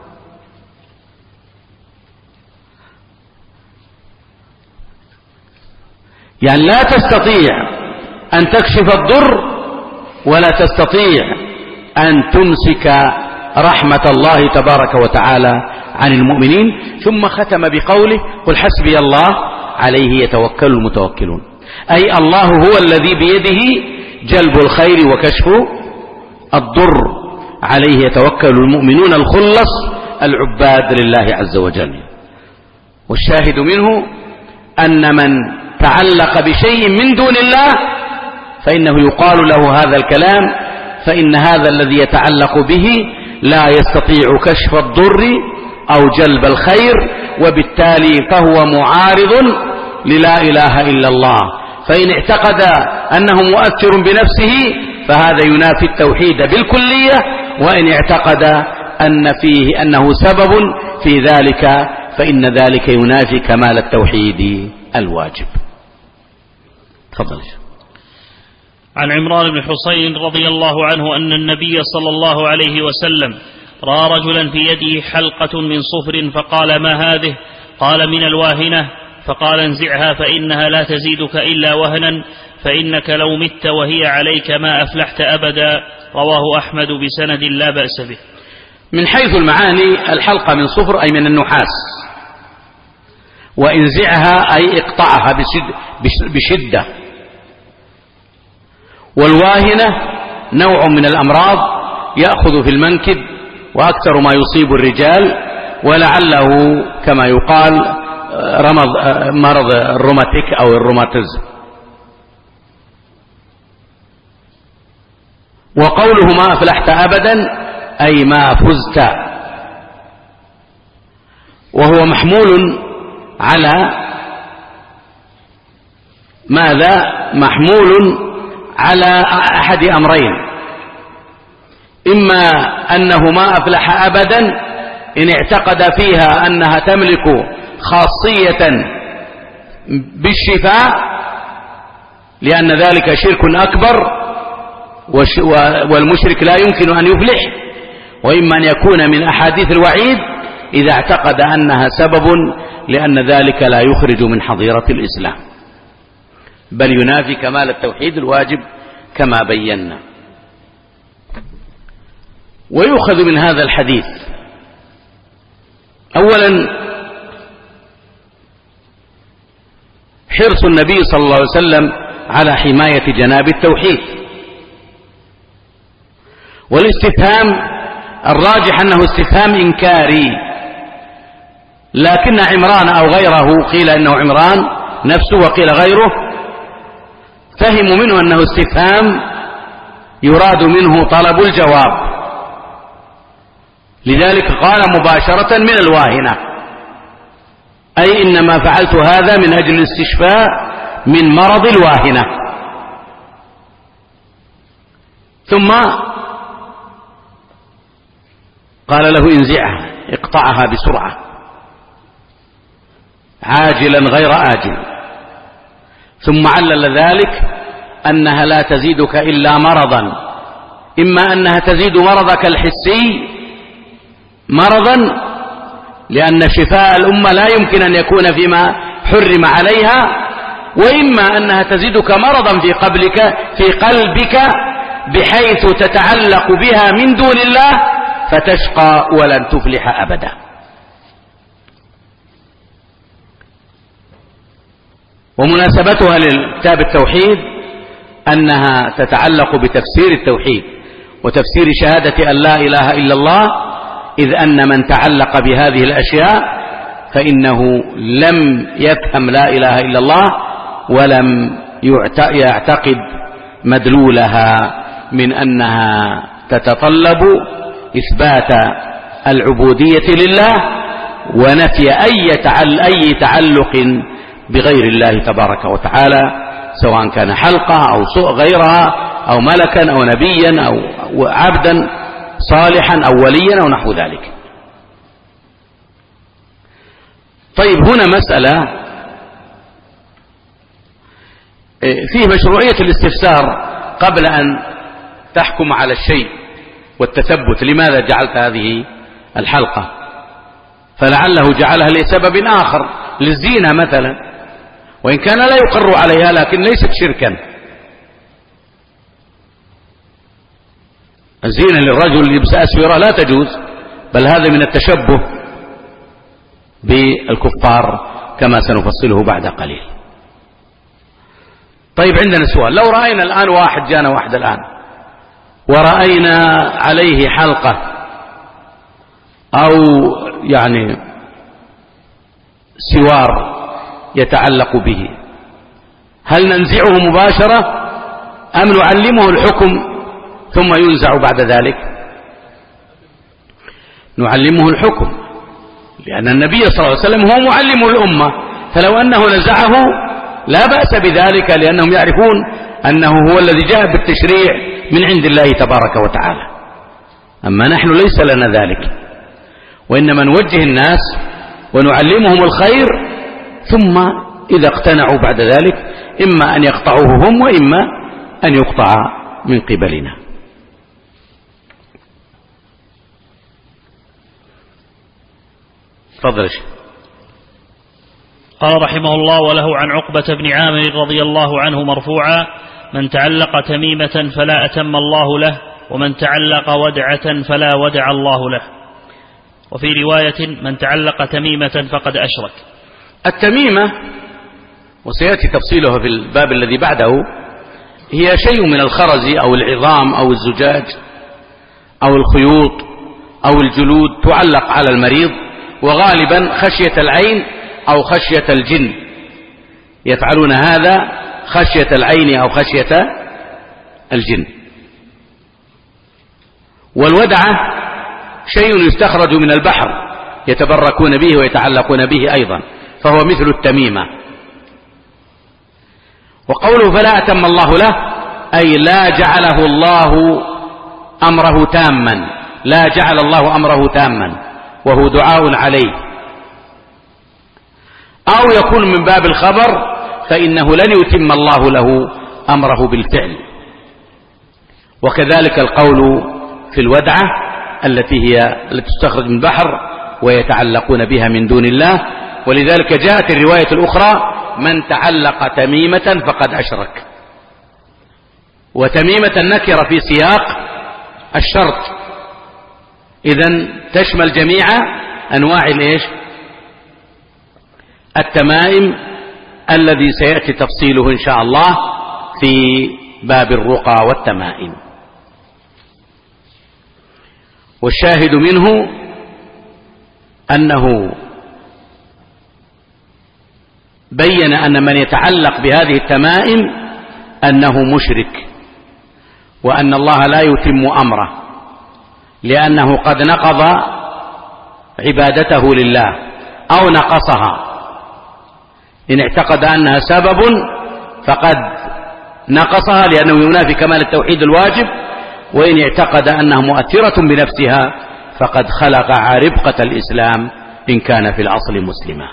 يعني لا تستطيع أن تكشف الضر ولا تستطيع أن تمسك رحمة الله تبارك وتعالى عن المؤمنين. ثم ختم بقوله قل حسبي الله عليه يتوكل المتوكلون، أي الله هو الذي بيده جلب الخير وكشف الضر، عليه يتوكل المؤمنون الخلص العباد لله عز وجل. والشاهد منه أن من تعلق بشيء من دون الله فإنه يقال له هذا الكلام، فإن هذا الذي يتعلق به لا يستطيع كشف الضر أو جلب الخير، وبالتالي فهو معارض للا إله إلا الله. فإن اعتقد أنه مؤثر بنفسه فهذا ينافي التوحيد بالكلية، وإن اعتقد أنه سبب في ذلك فإن ذلك ينافي كمال التوحيد الواجب. تفضل. عن عمران بن حسين رضي الله عنه أن النبي صلى الله عليه وسلم رأى رجلا في يده حلقة من صفر فقال ما هذه؟ قال من الواهنة. فقال انزعها فإنها لا تزيدك إلا وهنا، فإنك لو مت وهي عليك ما أفلحت أبدا. رواه أحمد بسند لا بأس به. من حيث المعاني الحلقة من صفر أي من النحاس، وانزعها أي اقطعها بشدة. والواهنة نوع من الأمراض يأخذ في المنكب وأكثر ما يصيب الرجال، ولعله كما يقال مرض الروماتيك أو الروماتيزم. وقوله ما أفلحت أبدا أي ما فزت، وهو محمول على ماذا؟ محمول على أحد أمرين، إما أنه ما أفلح أبدا إن اعتقد فيها أنها تملك خاصية بالشفاء لأن ذلك شرك أكبر والمشرك لا يمكن أن يفلح، وإما أن يكون من أحاديث الوعيد إذا اعتقد أنها سبب لأن ذلك لا يخرج من حظيرة الإسلام بل ينافي كمال التوحيد الواجب كما بينا. ويؤخذ من هذا الحديث أولا حرص النبي صلى الله عليه وسلم على حماية جناب التوحيد، والاستفهام الراجح أنه استفهام إنكاري، لكن عمران أو غيره، قيل إنه عمران نفسه وقيل غيره، فهموا منه أنه استفهام يراد منه طلب الجواب، لذلك قال مباشرة من الواهنة، أي إنما فعلت هذا من أجل الاستشفاء من مرض الواهنة. ثم قال له انزعها، اقطعها بسرعة عاجلا غير آجل. ثم علل ذلك أنها لا تزيدك إلا مرضا، إما أنها تزيد مرضك الحسي مرضا لأن شفاء الأمة لا يمكن أن يكون فيما حرم عليها، وإما أنها تزيدك مرضا في قلبك بحيث تتعلق بها من دون الله فتشقى ولن تفلح أبدا. ومناسبتها لكتاب التوحيد أنها تتعلق بتفسير التوحيد وتفسير شهادة أن لا إله إلا الله، إذ أن من تعلق بهذه الأشياء فإنه لم يفهم لا إله إلا الله ولم يعتقد مدلولها من أنها تتطلب إثبات العبودية لله ونفي أي تعلق بغير الله تبارك وتعالى، سواء كان حلقة أو غيرها أو ملكا أو نبيا أو عبدا صالحا أو وليا أو نحو ذلك. طيب، هنا مسألة فيه مشروعية الاستفسار قبل أن تحكم على الشيء والتثبت. لماذا جعلت هذه الحلقة؟ فلعله جعلها لسبب آخر، للزينة مثلا، وإن كان لا يقر عليها لكن ليست شركا. الزينة للرجل لبس أسورة لا تجوز، بل هذا من التشبه بالكفار كما سنفصله بعد قليل. طيب، عندنا سؤال: لو رأينا الآن جانا واحد الآن ورأينا عليه حلقة أو يعني سوار يتعلق به، هل ننزعه مباشرة أم نعلمه الحكم ثم ينزع بعد ذلك؟ نعلمه الحكم، لأن النبي صلى الله عليه وسلم هو معلم الأمة، فلو أنه نزعه لا بأس بذلك، لأنهم يعرفون أنه هو الذي جاء بالتشريع من عند الله تبارك وتعالى. أما نحن ليس لنا ذلك، وإنما نوجه الناس ونعلمهم الخير، ثم إذا اقتنعوا بعد ذلك إما أن يقطعوه هم وإما أن يقطع من قبلنا. تفضل. قال رحمه الله: وله عن عقبة بن عامر رضي الله عنه مرفوعا: من تعلق تميمة فلا أتم الله له، ومن تعلق ودعة فلا ودع الله له. وفي رواية: من تعلق تميمة فقد أشرك. التميمة، وسيأتي تفصيلها في الباب الذي بعده، هي شيء من الخرز أو العظام أو الزجاج أو الخيوط أو الجلود تعلق على المريض، وغالبا خشية العين أو خشية الجن يفعلون هذا، خشية العين أو خشية الجن. والودعة شيء يستخرج من البحر يتبركون به ويتعلقون به أيضا، فهو مثل التميمة. وقوله فلا أتم الله له أي لا جعله الله أمره تاما، لا جعل الله أمره تاما، وهو دعاء عليه، أو يكون من باب الخبر، فإنه لن يتم الله له أمره بالفعل. وكذلك القول في الودعة التي تستخرج من البحر ويتعلقون بها من دون الله. ولذلك جاءت الرواية الأخرى: من تعلق تميمة فقد أشرك. وتميمة النكرة في سياق الشرط، إذن تشمل جميع أنواع التمائم الذي سيأتي تفصيله إن شاء الله في باب الرقى والتمائم. والشاهد منه أنه بين أن من يتعلق بهذه التمائم أنه مشرك، وأن الله لا يتم أمره، لأنه قد نقض عبادته لله أو نقصها. إن اعتقد أنها سبب فقد نقصها لأنه ينافي كمال التوحيد الواجب، وإن اعتقد أنها مؤثرة بنفسها فقد خلق ربقة الإسلام إن كان في الأصل مسلما.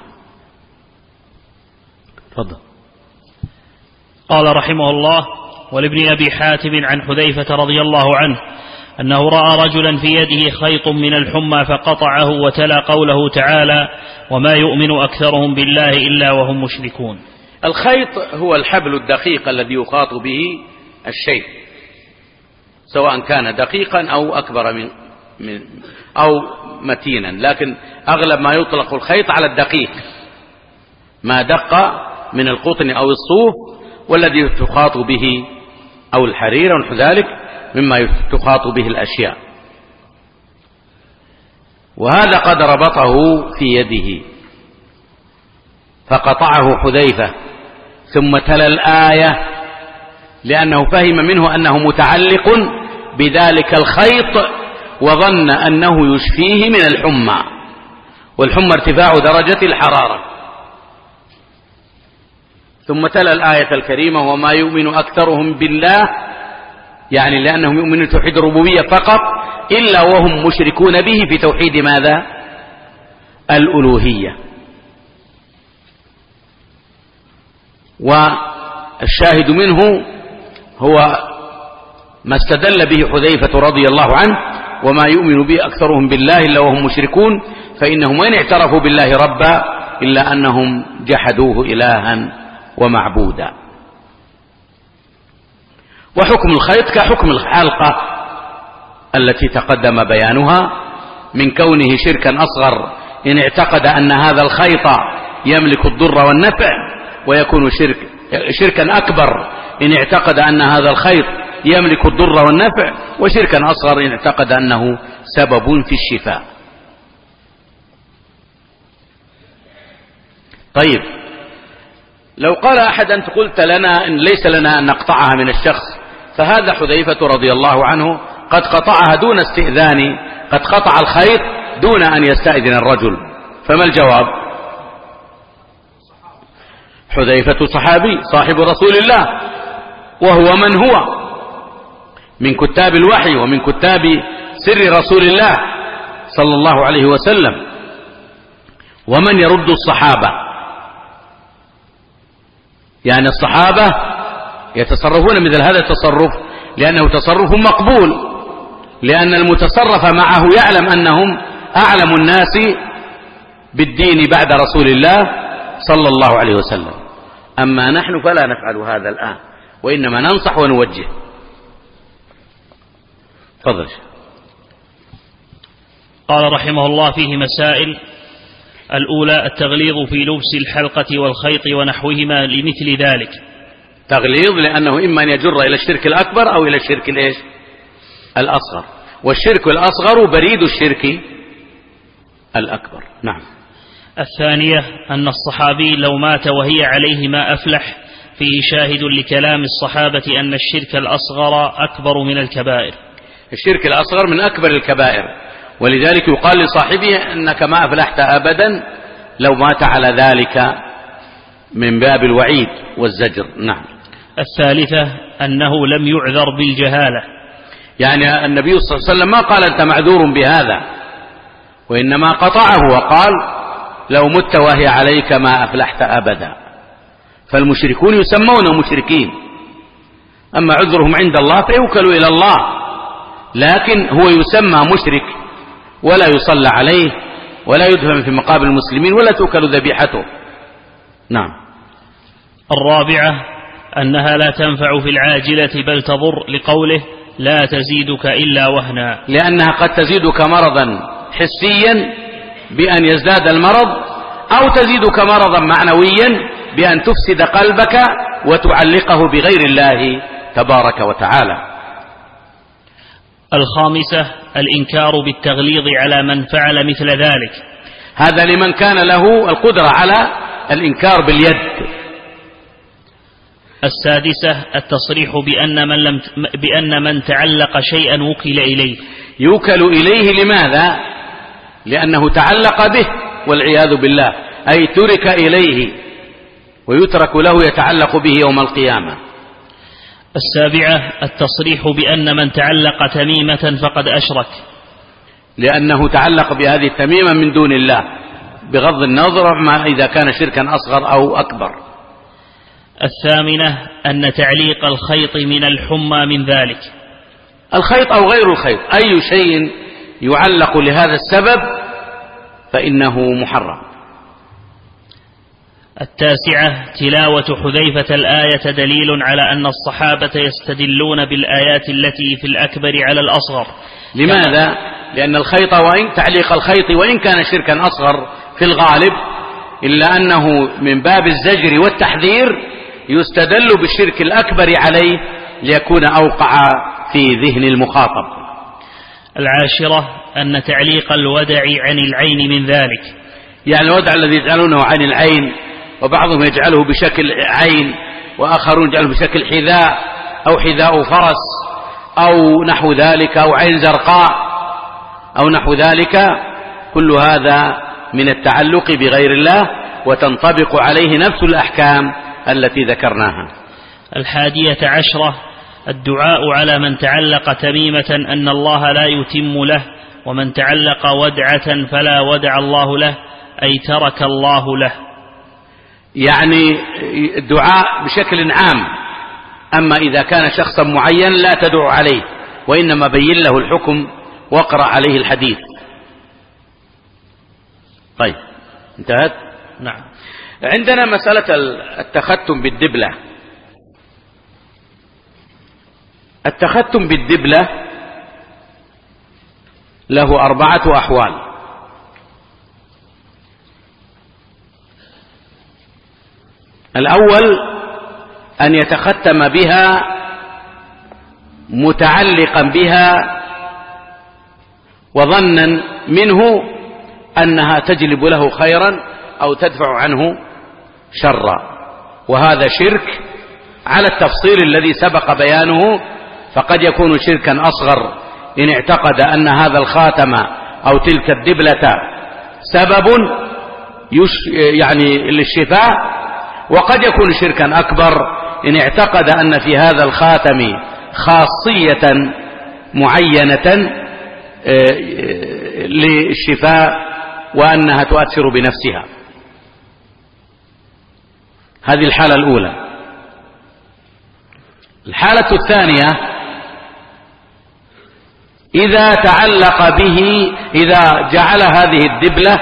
تفضل. قال رحمه الله: ولابن أبي حاتم عن حذيفة رضي الله عنه أنه رأى رجلا في يده خيط من الحمى فقطعه وتلا قوله تعالى: وما يؤمن أكثرهم بالله إلا وهم مشركون. الخيط هو الحبل الدقيق الذي يخاط به الشيء، سواء كان دقيقا أو أكبر من أو متينا، لكن أغلب ما يطلق الخيط على الدقيق، ما دق من القطن أو الصوف، والذي تخاط به أو الحرير ونحو ذلك مما تخاط به الأشياء. وهذا قد ربطه في يده فقطعه حذيفة، ثم تلا الآية لأنه فهم منه أنه متعلق بذلك الخيط، وظن أنه يشفيه من الحمى، والحمى ارتفاع درجة الحرارة. ثم تلا الآية الكريمة: وما يؤمن أكثرهم بالله، يعني لأنهم يؤمنون توحيد الربوبية فقط، إلا وهم مشركون به في توحيد ماذا؟ الألوهية. والشاهد منه هو ما استدل به حذيفة رضي الله عنه: وما يؤمن به أكثرهم بالله إلا وهم مشركون، فإنهم وإن اعترفوا بالله ربا إلا أنهم جحدوه إلها ومعبودا. وحكم الخيط كحكم الحلقة التي تقدم بيانها، من كونه شركا أصغر إن اعتقد أن هذا الخيط يملك الضر والنفع، ويكون شركا أكبر إن اعتقد أن هذا الخيط يملك الضر والنفع، وشركا أصغر إن اعتقد أنه سبب في الشفاء. طيب، لو قال أحد: أنت قلت لنا إن ليس لنا أن نقطعها من الشخص، فهذا حذيفة رضي الله عنه قد قطعها دون استئذان، قد قطع الخيط دون أن يستأذن الرجل، فما الجواب؟ حذيفة صحابي صاحب رسول الله، وهو من هو من كتاب الوحي ومن كتاب سر رسول الله صلى الله عليه وسلم. ومن يرد الصحابة؟ يعني الصحابة يتصرفون مثل هذا التصرف لأنه تصرف مقبول، لأن المتصرف معه يعلم أنهم أعلم الناس بالدين بعد رسول الله صلى الله عليه وسلم. أما نحن فلا نفعل هذا الآن، وإنما ننصح ونوجه. تفضل. قال رحمه الله: فيه مسائل. الأولى: التغليظ في لبس الحلقة والخيط ونحوهما لمثل ذلك. تغليظ لأنه إما أن يجر إلى الشرك الأكبر أو إلى الشرك الأصغر، والشرك الأصغر بريد الشرك الأكبر. نعم. الثانية: أن الصحابي لو مات وهي عليه ما أفلح، فيه شاهد لكلام الصحابة أن الشرك الأصغر أكبر من الكبائر. الشرك الأصغر من أكبر الكبائر، ولذلك يقال لصاحبه أنك ما أفلحت أبدا لو مات على ذلك، من باب الوعيد والزجر. نعم. الثالثة: أنه لم يعذر بالجهالة، يعني النبي صلى الله عليه وسلم ما قال أنت معذور بهذا، وإنما قطعه وقال: لو مت وهي عليك ما أفلحت أبدا. فالمشركون يسمون مشركين، أما عذرهم عند الله فيوكل إلى الله، لكن هو يسمى مشرك ولا يصلى عليه ولا يدفن في مقابر المسلمين ولا تؤكل ذبيحته. نعم. الرابعة: أنها لا تنفع في العاجلة بل تضر، لقوله: لا تزيدك إلا وهنا، لأنها قد تزيدك مرضا حسيا بأن يزداد المرض، أو تزيدك مرضا معنويا بأن تفسد قلبك وتعلقه بغير الله تبارك وتعالى. الخامسة: الإنكار بالتغليظ على من فعل مثل ذلك. هذا لمن كان له القدرة على الإنكار باليد. السادسة التصريح بأن من تعلق شيئا وكل إليه. يوكل إليه لماذا؟ لأنه تعلق به والعياذ بالله، أي ترك إليه ويترك له يتعلق به يوم القيامة. السابعة التصريح بأن من تعلق تميمة فقد أشرك، لأنه تعلق بهذه التميمة من دون الله بغض النظر ما إذا كان شركا أصغر أو أكبر. الثامنة أن تعليق الخيط من الحمى من ذلك. الخيط أو غير الخيط، أي شيء يعلق لهذا السبب فإنه محرم. التاسعة تلاوة حذيفة الآية دليل على أن الصحابة يستدلون بالآيات التي في الأكبر على الأصغر. لماذا؟ لأن الخيط تعليق الخيط وإن كان شركا أصغر في الغالب، إلا أنه من باب الزجر والتحذير يستدل بالشرك الأكبر عليه ليكون أوقع في ذهن المخاطب. العاشرة أن تعليق الودع عن العين من ذلك، يعني الودع الذي يجعلونه عن العين، وبعضهم يجعله بشكل عين وآخرون يجعله بشكل حذاء أو حذاء فرس أو نحو ذلك أو عين زرقاء أو نحو ذلك، كل هذا من التعلق بغير الله وتنطبق عليه نفس الأحكام التي ذكرناها. الحادية عشرة الدعاء على من تعلق تميمة أن الله لا يتم له، ومن تعلق ودعة فلا ودع الله له، أي ترك الله له. يعني الدعاء بشكل عام، أما إذا كان شخصا معين لا تدعو عليه، وإنما بين له الحكم واقرأ عليه الحديث. طيب انتهت؟ نعم. عندنا مسألة التختم بالدبلة. التختم بالدبلة له 4 أحوال. الأول أن يتختم بها متعلقا بها وظنا منه أنها تجلب له خيرا أو تدفع عنه شرا، وهذا شرك على التفصيل الذي سبق بيانه. فقد يكون شركا أصغر إن اعتقد أن هذا الخاتم أو تلك الدبلة سبب يعني للشفاء، وقد يكون شركا أكبر إن اعتقد أن في هذا الخاتم خاصية معينة للشفاء وأنها تؤثر بنفسها. هذه الحالة الأولى. الحالة الثانية إذا تعلق به، إذا جعل هذه الدبلة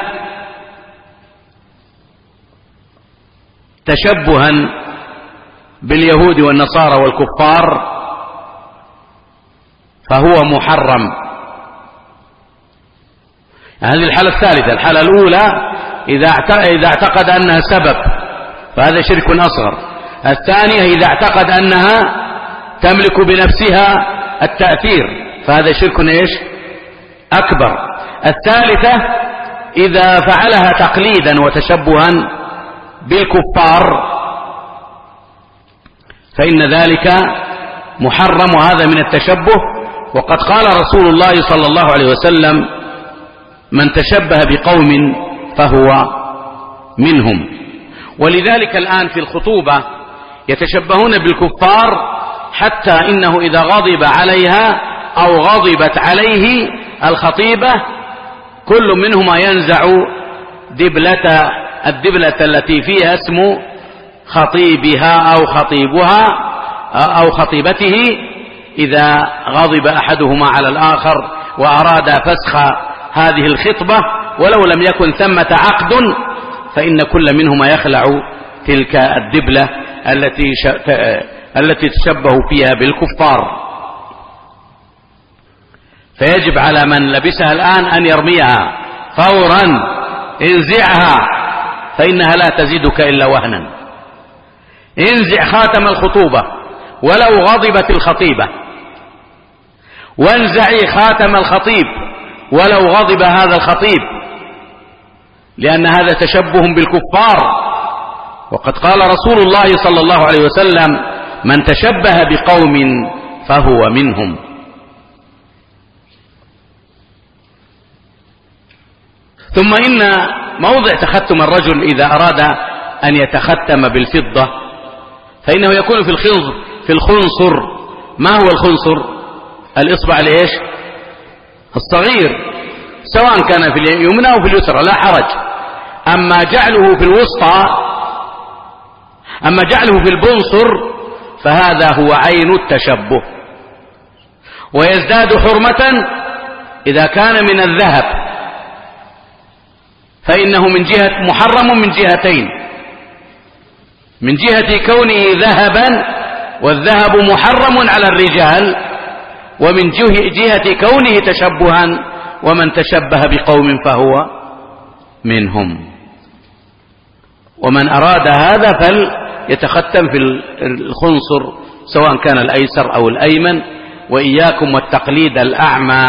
تشبها باليهود والنصارى والكفار فهو محرم. هذه الحالة الثالثة. الحالة الأولى إذا اعتقد أنها سبب فهذا شرك أصغر. الثانية إذا اعتقد أنها تملك بنفسها التأثير فهذا شرك إيش؟ أكبر. الثالثة إذا فعلها تقليدا وتشبها بالكفار فإن ذلك محرم، وهذا من التشبه. وقد قال رسول الله صلى الله عليه وسلم: من تشبه بقوم فهو منهم. ولذلك الآن في الخطوبة يتشبهون بالكفار، حتى إنه إذا غضب عليها أو غضبت عليه الخطيبة كل منهما ينزع الدبلة التي فيها اسم خطيبها أو خطيبها أو خطيبته إذا غضب أحدهما على الآخر وأراد فسخ هذه الخطبة ولو لم يكن ثمة عقد، فإن كل منهما يخلع تلك الدبلة التي تشبه فيها بالكفار. فيجب على من لبسها الآن أن يرميها فورا، انزعها فإنها لا تزيدك إلا وهنا. انزع خاتم الخطوبة ولو غضبت الخطيبة، وانزعي خاتم الخطيب ولو غضب هذا الخطيب، لأن هذا تشبه بالكفار. وقد قال رسول الله صلى الله عليه وسلم: من تشبه بقوم فهو منهم. ثم إن موضع تختم الرجل إذا أراد أن يتختم بالفضة فإنه يكون في الخنصر. ما هو الخنصر؟ الإصبع الإيش؟ الصغير، سواء كان في اليمنى أو في اليسرى لا حرج. أما جعله في الوسطى، أما جعله في البنصر فهذا هو عين التشبه. ويزداد حرمة إذا كان من الذهب، فإنه من جهة محرم من جهتين: من جهة كونه ذهبا، والذهب محرم على الرجال، ومن جهة كونه تشبها، ومن تشبه بقوم فهو منهم. ومن أراد هذا فليتختم في الخنصر سواء كان الأيسر أو الأيمن، وإياكم والتقليد الأعمى.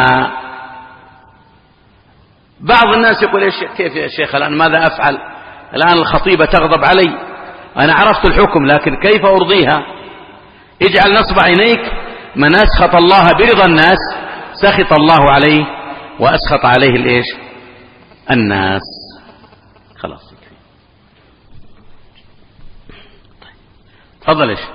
بعض الناس يقول: كيف يا شيخ الآن ماذا أفعل؟ الآن الخطيبة تغضب علي، أنا عرفت الحكم لكن كيف أرضيها؟ اجعل نصب عينيك: من أسخط الله برضا الناس سخط الله عليه وأسخط عليه الإيش؟ الناس. خلاص. تفضل. إيش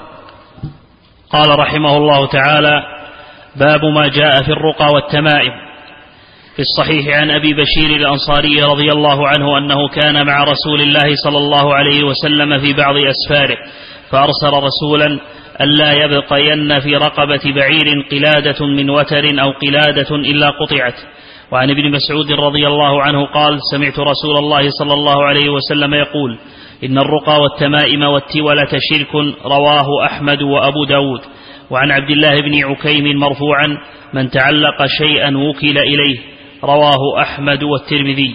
قال رحمه الله تعالى: باب ما جاء في الرقى والتمائم. في الصحيح عن أبي بشير الأنصاري رضي الله عنه أنه كان مع رسول الله صلى الله عليه وسلم في بعض أسفاره، فأرسل رسولا ألا يبقين في رقبة بعير قلادة من وتر أو قلادة إلا قطعت. وعن ابن مسعود رضي الله عنه قال: سمعت رسول الله صلى الله عليه وسلم يقول: إن الرقى والتمائم والتولة شرك. رواه أحمد وأبو داود. وعن عبد الله بن عكيم مرفوعا: من تعلق شيئا وكل إليه. رواه أحمد والترمذي.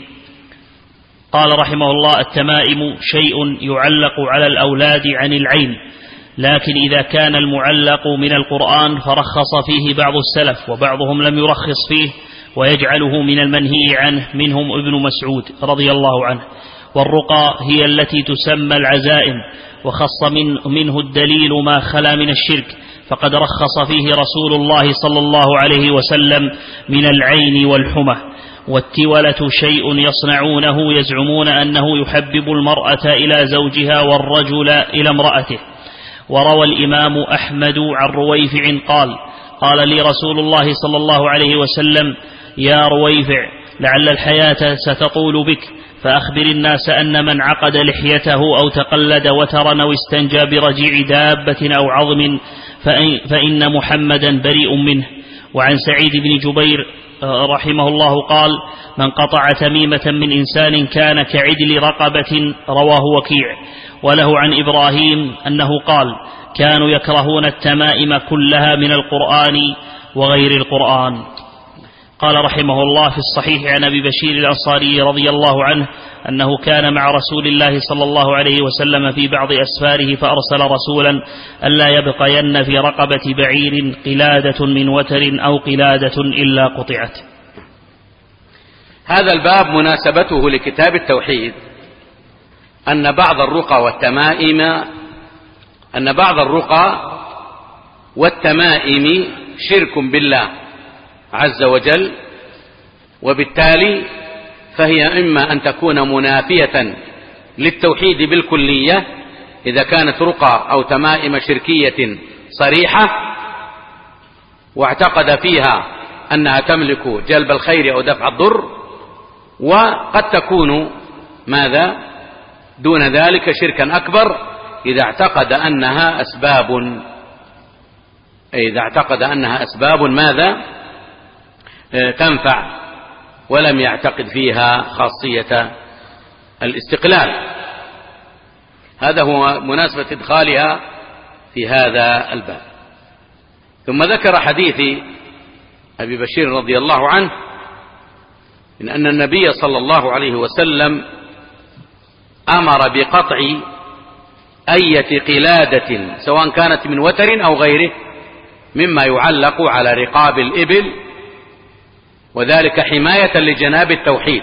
قال رحمه الله: التمائم شيء يعلق على الأولاد عن العين، لكن إذا كان المعلق من القرآن فرخص فيه بعض السلف، وبعضهم لم يرخص فيه ويجعله من المنهي عنه، منهم ابن مسعود رضي الله عنه. والرقى هي التي تسمى العزائم، وخص منه الدليل ما خلا من الشرك، فقد رخص فيه رسول الله صلى الله عليه وسلم من العين والحمى. والتولة شيء يصنعونه يزعمون أنه يحبب المرأة إلى زوجها والرجل إلى امرأته. وروى الإمام أحمد عن رويفع قال: قال لي رسول الله صلى الله عليه وسلم: يا رويفع، لعل الحياة ستطول بك، فأخبر الناس أن من عقد لحيته أو تقلد وترا أو استنجى برجيع دابة أو عظم فإن محمدا بريء منه. وعن سعيد بن جبير رحمه الله قال: من قطع تميمة من إنسان كان كعدل رقبة. رواه وكيع. وله عن إبراهيم أنه قال: كانوا يكرهون التمائم كلها من القرآن وغير القرآن. قال رحمه الله: في الصحيح عن أبي بشير الأنصاري رضي الله عنه أنه كان مع رسول الله صلى الله عليه وسلم في بعض أسفاره، فأرسل رسولا ألا يبقين في رقبة بعير قلادة من وتر أو قلادة إلا قطعت. هذا الباب مناسبته لكتاب التوحيد أن بعض الرقى والتمائم شرك بالله عز وجل، وبالتالي فهي إما أن تكون منافية للتوحيد بالكلية إذا كانت رقى أو تمائم شركية صريحة واعتقد فيها أنها تملك جلب الخير أو دفع الضر، وقد تكون ماذا دون ذلك شركا أكبر إذا اعتقد أنها أسباب ماذا تنفع، ولم يعتقد فيها خاصية الاستقلال. هذا هو مناسبة إدخالها في هذا الباب. ثم ذكر حديث أبي بشير رضي الله عنه من أن النبي صلى الله عليه وسلم أمر بقطع أية قلادة سواء كانت من وتر أو غيره مما يعلق على رقاب الإبل، وذلك حماية لجناب التوحيد،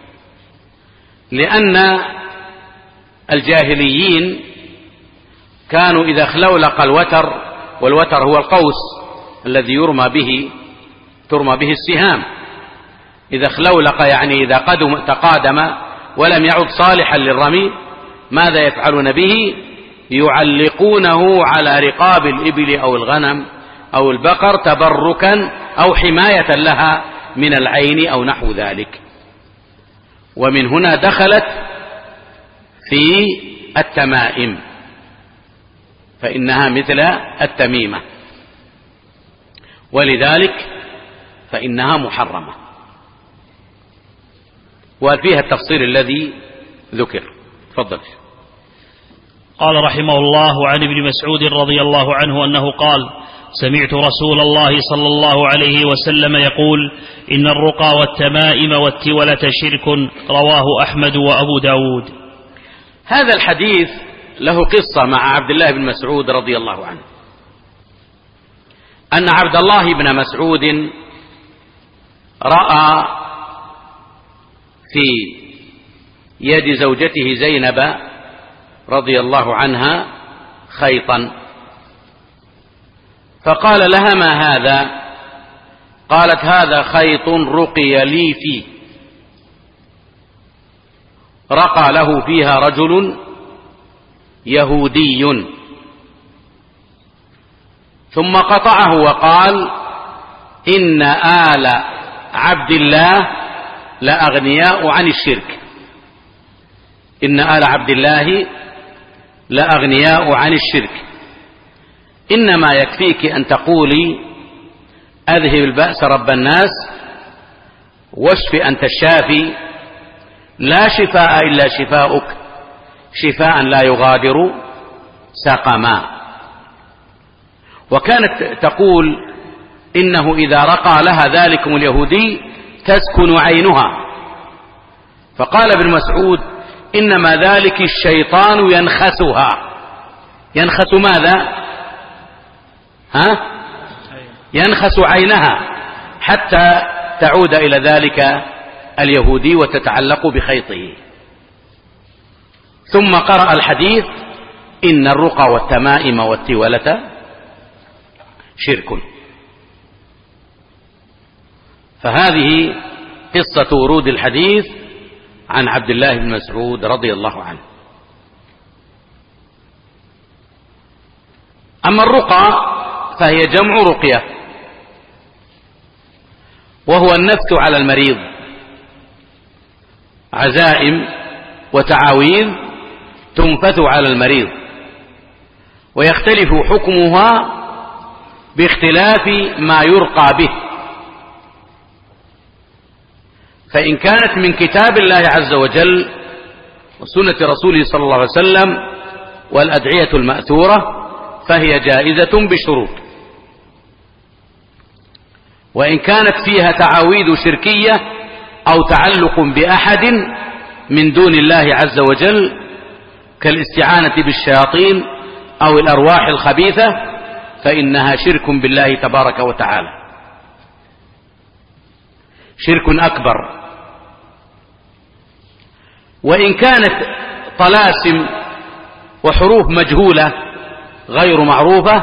لأن الجاهليين كانوا إذا اخلولق الوتر، والوتر هو القوس الذي ترمى به السهام، إذا اخلولق يعني إذا تقادم ولم يعد صالحا للرمي، ماذا يفعلون به؟ يعلقونه على رقاب الإبل أو الغنم أو البقر تبركا أو حماية لها من العين أو نحو ذلك. ومن هنا دخلت في التمائم، فإنها مثل التميمة، ولذلك فإنها محرمة، وفيها التفصيل الذي ذكر. تفضل. قال رحمه الله: عن ابن مسعود رضي الله عنه أنه قال: سمعت رسول الله صلى الله عليه وسلم يقول: إن الرقى والتمائم والتولة شرك. رواه أحمد وأبو داود. هذا الحديث له قصة مع عبد الله بن مسعود رضي الله عنه، أن عبد الله بن مسعود رأى في يد زوجته زينب رضي الله عنها خيطا، فقال لها: ما هذا؟ قالت: هذا خيط رقي لي فيه، رقى له فيها رجل يهودي، ثم قطعه وقال: إن آل عبد الله لأغنياء عن الشرك. إن آل عبد الله لأغنياء عن الشرك، إنما يكفيك أن تقولي: أذهب البأس رب الناس واشف أنت الشافي، لا شفاء إلا شفاؤك، شفاء لا يغادر سقما. وكانت تقول: إنه إذا رقى لها ذلكم اليهودي تسكن عينها. فقال ابن مسعود: إنما ذلك الشيطان ينخسها. ينخس ماذا؟ ينخس عينها حتى تعود إلى ذلك اليهودي وتتعلق بخيطه. ثم قرأ الحديث: إن الرقى والتمائم والتولة شرك. فهذه قصة ورود الحديث عن عبد الله بن مسعود رضي الله عنه. أما الرقى فهي جمع رقية، وهو النفث على المريض، عزائم وتعاويذ تنفث على المريض، ويختلف حكمها باختلاف ما يرقى به. فإن كانت من كتاب الله عز وجل وسنة رسوله صلى الله عليه وسلم والأدعية المأثورة فهي جائزة بشروط. وإن كانت فيها تعاويذ شركية أو تعلق بأحد من دون الله عز وجل كالاستعانة بالشياطين أو الأرواح الخبيثة فإنها شرك بالله تبارك وتعالى، شرك أكبر. وإن كانت طلاسم وحروف مجهولة غير معروفة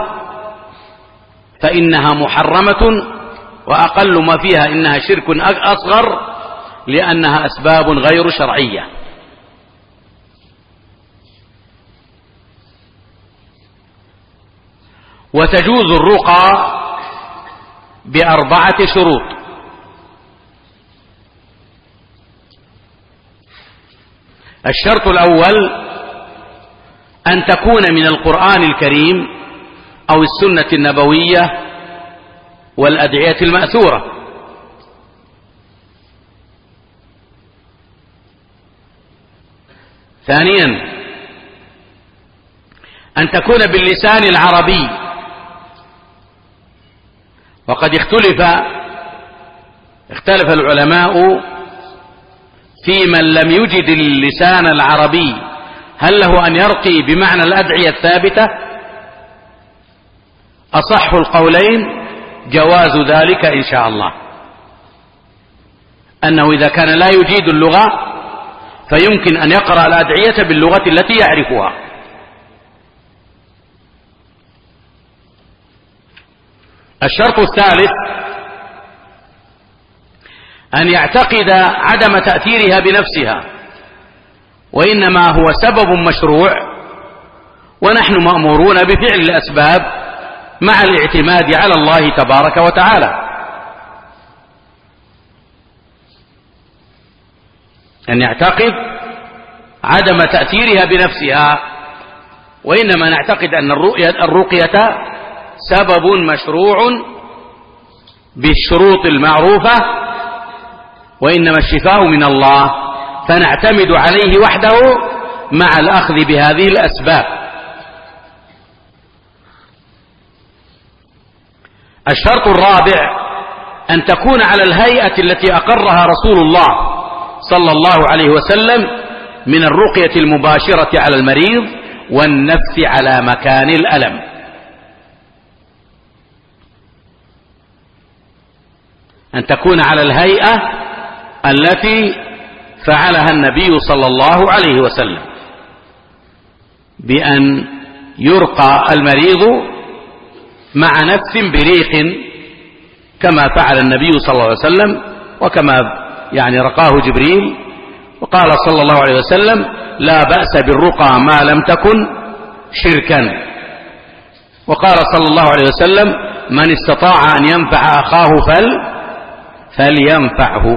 فإنها محرمة، وأقل ما فيها إنها شرك أصغر، لأنها أسباب غير شرعية. وتجوز الرقى ب4 شروط: الشرط الأول أن تكون من القرآن الكريم أو السنة النبوية والأدعية المأثورة. ثانيا أن تكون باللسان العربي، وقد اختلف العلماء في من لم يجد اللسان العربي هل له أن يرقي بمعنى الأدعية الثابتة أصح القولين جواز ذلك إن شاء الله، أنه إذا كان لا يجيد اللغة فيمكن أن يقرأ الأدعية باللغة التي يعرفها. الشرط الثالث أن يعتقد عدم تأثيرها بنفسها، وإنما هو سبب مشروع ونحن مأمورون بفعل الأسباب مع الاعتماد على الله تبارك وتعالى. أن يعتقد عدم تأثيرها بنفسها، وإنما نعتقد أن الرقية سبب مشروع بالشروط المعروفة، وإنما الشفاء من الله، فنعتمد عليه وحده مع الأخذ بهذه الأسباب. الشرط الرابع أن تكون على الهيئة التي أقرها رسول الله صلى الله عليه وسلم من الرقية المباشرة على المريض والنفث على مكان الألم. أن تكون على الهيئة التي فعلها النبي صلى الله عليه وسلم، بأن يرقى المريض مع نفث بريق كما فعل النبي صلى الله عليه وسلم، وكما رقاه جبريل. وقال صلى الله عليه وسلم: لا بأس بالرقى ما لم تكن شركا. وقال صلى الله عليه وسلم: من استطاع أن ينفع أخاه فلينفعه.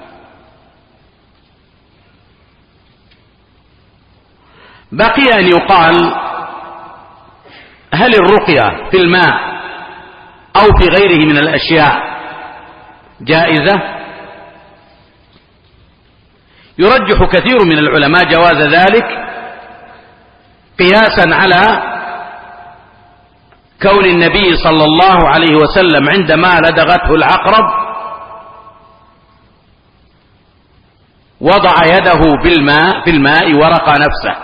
بقي أن يقال: هل الرقية في الماء أو في غيره من الأشياء جائزة؟ يرجح كثير من العلماء جواز ذلك، قياسا على كون النبي صلى الله عليه وسلم عندما لدغته العقرب وضع يده في الماء ورقى نفسه،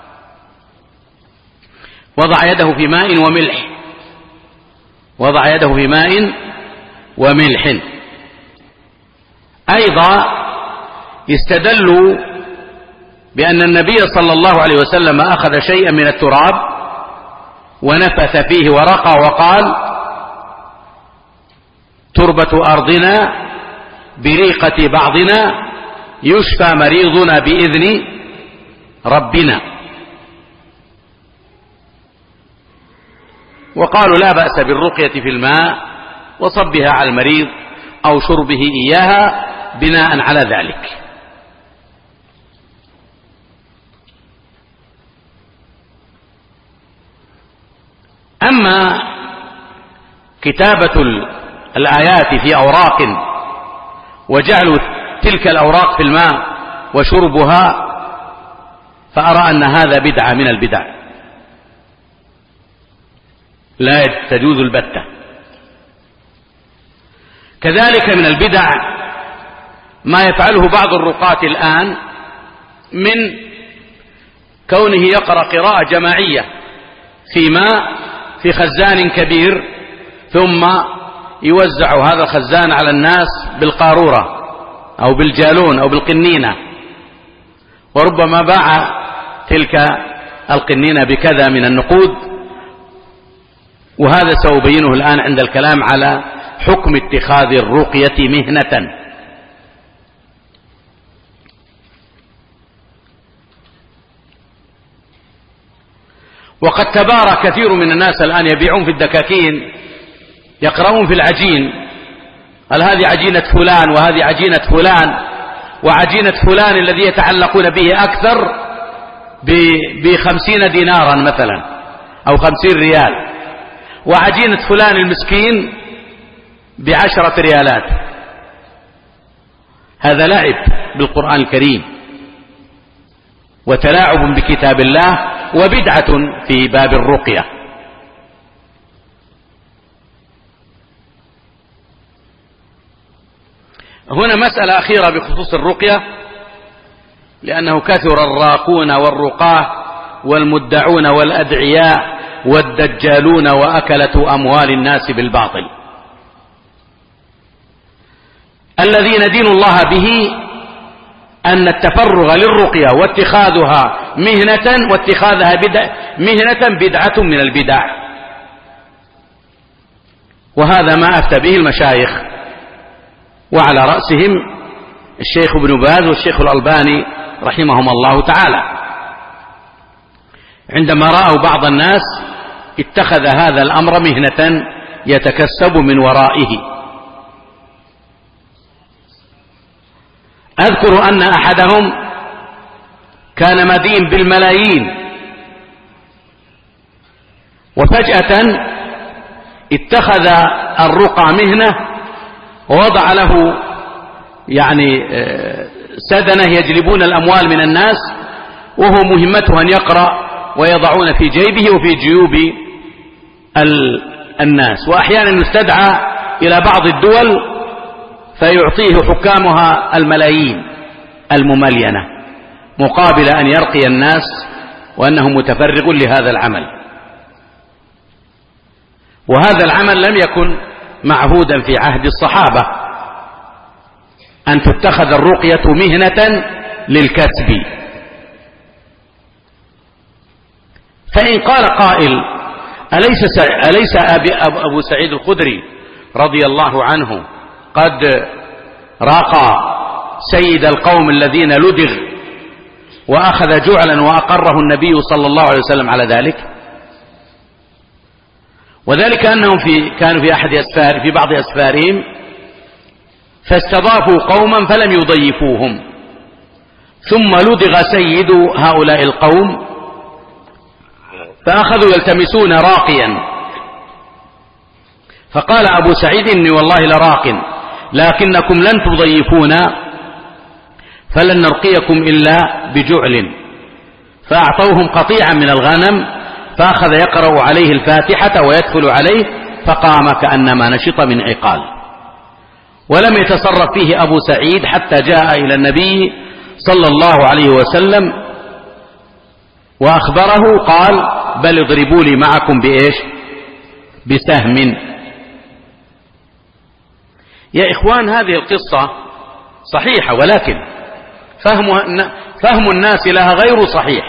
وضع يده في ماء وملح، وضع يده في ماء وملح. أيضا استدلوا بأن النبي صلى الله عليه وسلم أخذ شيئا من التراب ونفث فيه ورقى وقال: تربة أرضنا بريقة بعضنا يشفى مريضنا بإذن ربنا. وقالوا لا بأس بالرقية في الماء وصبها على المريض أو شربه إياها بناء على ذلك. أما كتابة الآيات في أوراق وجعل تلك الأوراق في الماء وشربها، فأرى أن هذا بدعة من البدع لا تجوز البتة. كذلك من البدع ما يفعله بعض الرقاة الآن من كونه يقرأ قراءة جماعية في ماء في خزان كبير، ثم يوزع هذا الخزان على الناس بالقارورة أو بالجالون أو بالقنينة، وربما باع تلك القنينة بكذا من النقود. وهذا سأبينه الآن عند الكلام على حكم اتخاذ الرقية مهنة. وقد تبارى كثير من الناس الآن يبيعون في الدكاكين، يقرؤون في العجين: هل هذه عجينة فلان وهذه عجينة فلان، وعجينة فلان الذي يتعلقون به أكثر ب50 دينارا مثلا أو 50 ريال، وعجينة فلان المسكين ب10 ريالات. هذا لعب بالقرآن الكريم وتلاعب بكتاب الله وبدعة في باب الرقية. هنا مسألة أخيرة بخصوص الرقية، لأنه كثر الراقون والرقاه والمدعون والأدعياء والدجالون وأكلة أموال الناس بالباطل. الذين دين الله به أن التفرغ للرقية واتخاذها مهنة بدعة من البدع، وهذا ما أفتى به المشايخ، وعلى رأسهم الشيخ ابن باز والشيخ الألباني رحمهم الله تعالى، عندما رأوا بعض الناس اتخذ هذا الأمر مهنة يتكسب من ورائه. أذكر أن أحدهم كان مدين بالملايين، وفجأة اتخذ الرقى مهنة ووضع له سدنة يجلبون الأموال من الناس، وهو مهمته أن يقرأ ويضعون في جيبه وفي جيوب الناس، وأحيانا يستدعى إلى بعض الدول فيعطيه حكامها الملايين المملينة مقابل أن يرقي الناس وأنه متفرغ لهذا العمل. وهذا العمل لم يكن معهودا في عهد الصحابة أن تتخذ الرقية مهنة للكسب. فإن قال قائل: أليس أبو سعيد الخدري رضي الله عنه قد راقى سيد القوم الذين لدغ وأخذ جعلا وأقره النبي صلى الله عليه وسلم على ذلك؟ وذلك أنهم كانوا في بعض أسفارهم فاستضافوا قوما فلم يضيفوهم، ثم لدغ سيد هؤلاء القوم فأخذوا يلتمسون راقيا، فقال أبو سعيد: إني والله لراق، لكنكم لن تضيفونا فلن نرقيكم إلا بجعل. فأعطوهم قطيعا من الغنم، فأخذ يقرأ عليه الفاتحة ويدخل عليه، فقام كأنما نشط من عقال. ولم يتصرف فيه أبو سعيد حتى جاء إلى النبي صلى الله عليه وسلم وأخبره، قال: بل اضربوا لي معكم بإيش؟ بسهم. يا إخوان، هذه القصة صحيحة، ولكن فهم الناس لها غير صحيح.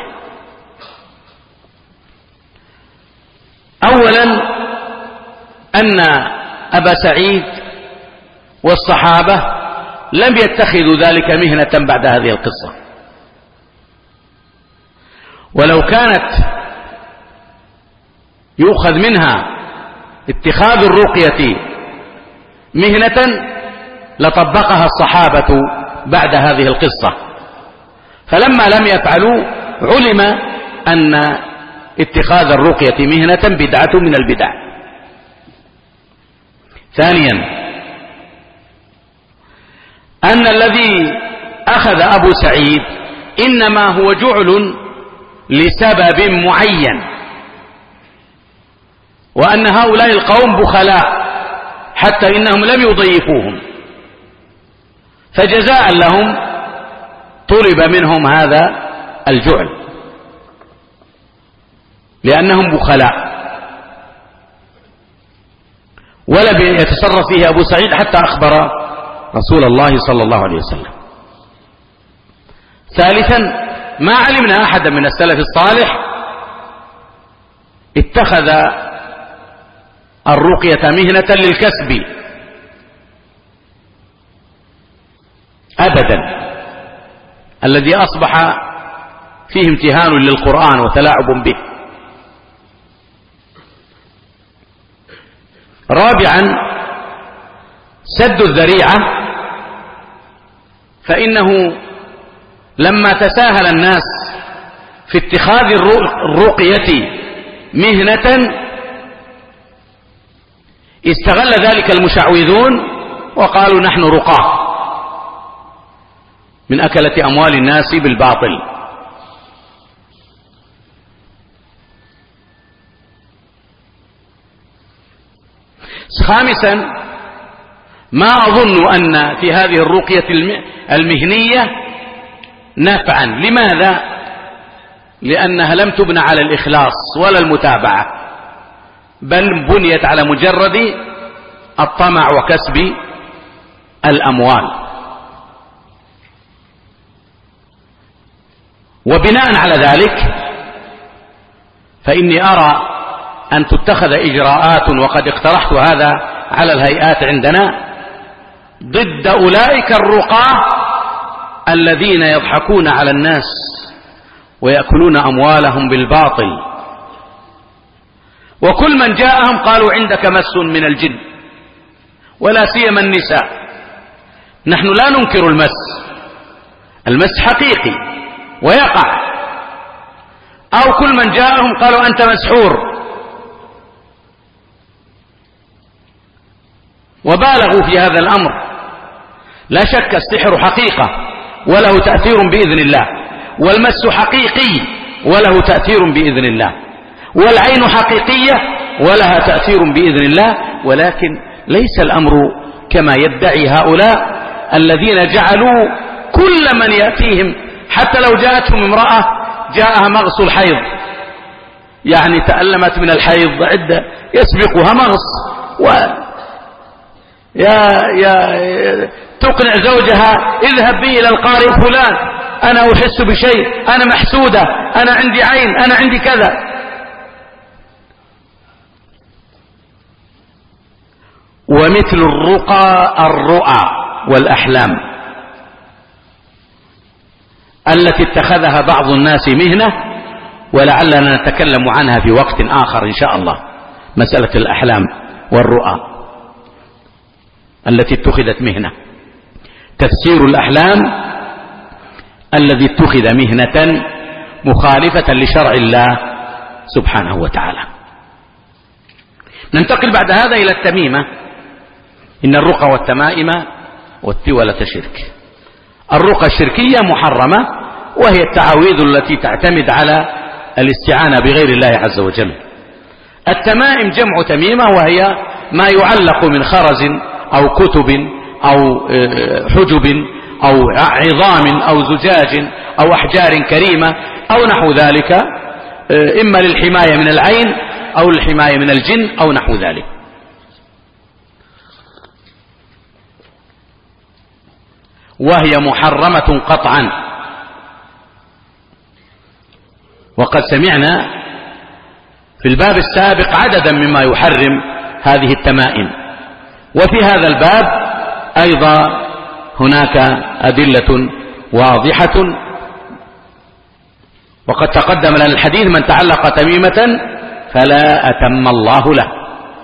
أولا أن أبا سعيد والصحابة لم يتخذوا ذلك مهنة بعد هذه القصة، ولو كانت يؤخذ منها اتخاذ الرقية مهنة لطبقها الصحابة بعد هذه القصة، فلما لم يفعلوا علم أن اتخاذ الرقية مهنة بدعة من البدع. ثانيا أن الذي أخذ أبو سعيد إنما هو جعل لسبب معين، وأن هؤلاء القوم بخلاء حتى إنهم لم يضيفوهم، فجزاء لهم طلب منهم هذا الجعل لأنهم بخلاء، ولم يتصرف فيه أبو سعيد حتى أخبر رسول الله صلى الله عليه وسلم. ثالثا ما علمنا أحدا من السلف الصالح اتخذ الرقية مهنة للكسب أبدا، الذي أصبح فيه امتهان للقرآن وتلاعب به. رابعا سد الذريعة، فإنه لما تساهل الناس في اتخاذ الرقية مهنة استغل ذلك المشعوذون وقالوا: نحن رقاة من أكلة أموال الناس بالباطل. خامسا ما أظن أن في هذه الرقية المهنية نفعا. لماذا؟ لأنها لم تبنى على الإخلاص ولا المتابعة، بل بنيت على مجرد الطمع وكسب الأموال. وبناء على ذلك فإني أرى أن تتخذ إجراءات، وقد اقترحت هذا على الهيئات عندنا، ضد أولئك الرقاة الذين يضحكون على الناس ويأكلون أموالهم بالباطل. وكل من جاءهم قالوا عندك مس من الجن، ولا سيما النساء. نحن لا ننكر المس، المس حقيقي ويقع. أو كل من جاءهم قالوا أنت مسحور، وبالغوا في هذا الأمر. لا شك السحر حقيقة وله تأثير بإذن الله، والمس حقيقي وله تأثير بإذن الله، والعين حقيقية ولها تأثير بإذن الله. ولكن ليس الأمر كما يدعي هؤلاء الذين جعلوا كل من يأتيهم، حتى لو جاءتهم امرأة جاءها مغص الحيض، يعني تألمت من الحيض عدة يسبقها مغص، تقنع زوجها اذهب بي إلى القارئ فلان، أنا أحس بشيء، أنا محسودة، أنا عندي عين، أنا عندي كذا. ومثل الرقى الرؤى والأحلام التي اتخذها بعض الناس مهنة، ولعلنا نتكلم عنها في وقت آخر إن شاء الله. مسألة الأحلام والرؤى التي اتخذت مهنة، تفسير الأحلام الذي اتخذ مهنة مخالفة لشرع الله سبحانه وتعالى. ننتقل بعد هذا إلى التميمة. إن الرقى والتمائم والتولة شرك. الرقى الشركية محرمة، وهي التعاويذ التي تعتمد على الاستعانة بغير الله عز وجل. التمائم جمع تميمة، وهي ما يعلق من خرز أو كتب أو حجب أو عظام أو زجاج أو أحجار كريمة أو نحو ذلك، إما للحماية من العين أو للحماية من الجن أو نحو ذلك. وهي محرمة قطعا. وقد سمعنا في الباب السابق عددا مما يحرم هذه التمائم، وفي هذا الباب أيضا هناك أدلة واضحة. وقد تقدم لنا الحديث: من تعلق تميمة فلا أتم الله له.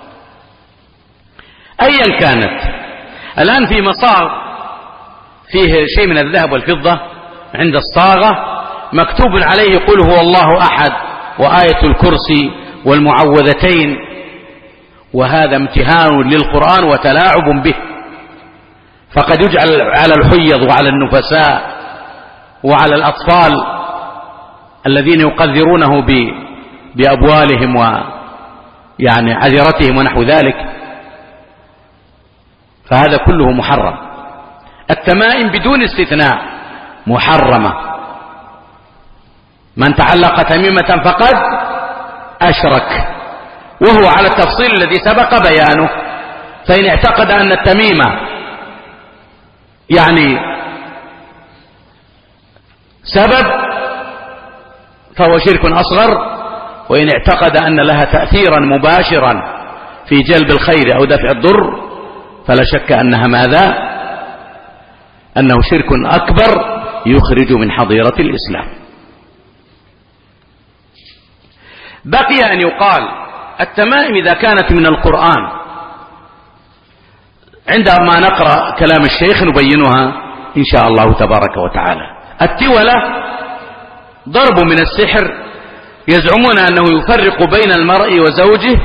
أيا كانت. الآن في مصاغ فيه شيء من الذهب والفضة عند الصاغة مكتوب عليه قل هو الله أحد وآية الكرسي والمعوذتين، وهذا امتهان للقرآن وتلاعب به. فقد يجعل على الحيض وعلى النفساء وعلى الأطفال الذين يقذرونه بأبوالهم ويعني عذرتهم ونحو ذلك، فهذا كله محرم. التمائم بدون استثناء محرمة. من تعلق تميمة فقد أشرك، وهو على التفصيل الذي سبق بيانه. فإن اعتقد أن التميمة يعني سبب فهو شرك أصغر، وإن اعتقد أن لها تأثيرا مباشرا في جلب الخير أو دفع الضر فلا شك أنها ماذا؟ أنه شرك أكبر يخرج من حظيرة الإسلام. بقي أن يقال التمائم إذا كانت من القرآن، عندما نقرأ كلام الشيخ نبينها إن شاء الله تبارك وتعالى. التولة ضرب من السحر، يزعمون أنه يفرق بين المرء وزوجه،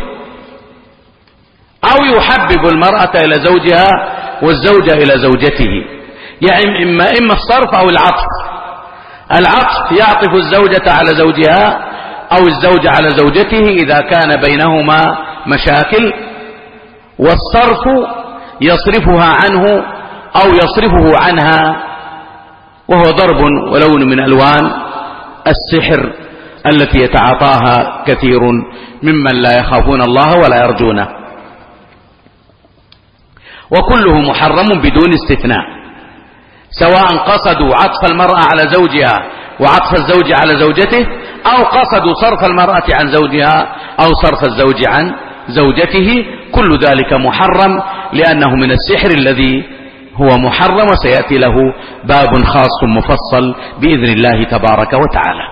أو يحبب المرأة إلى زوجها والزوجة إلى زوجته، يعني إما الصرف أو العطف. العطف يعطف الزوجة على زوجها أو الزوج على زوجته إذا كان بينهما مشاكل، والصرف يصرفها عنه أو يصرفه عنها، وهو ضرب ولون من ألوان السحر التي يتعاطاها كثير ممن لا يخافون الله ولا يرجونه، وكله محرم بدون استثناء، سواء قصدوا عطف المرأة على زوجها وعطف الزوج على زوجته، أو قصدوا صرف المرأة عن زوجها أو صرف الزوج عن زوجته، كل ذلك محرم، لأنه من السحر الذي هو محرم، وسيأتي له باب خاص مفصل بإذن الله تبارك وتعالى.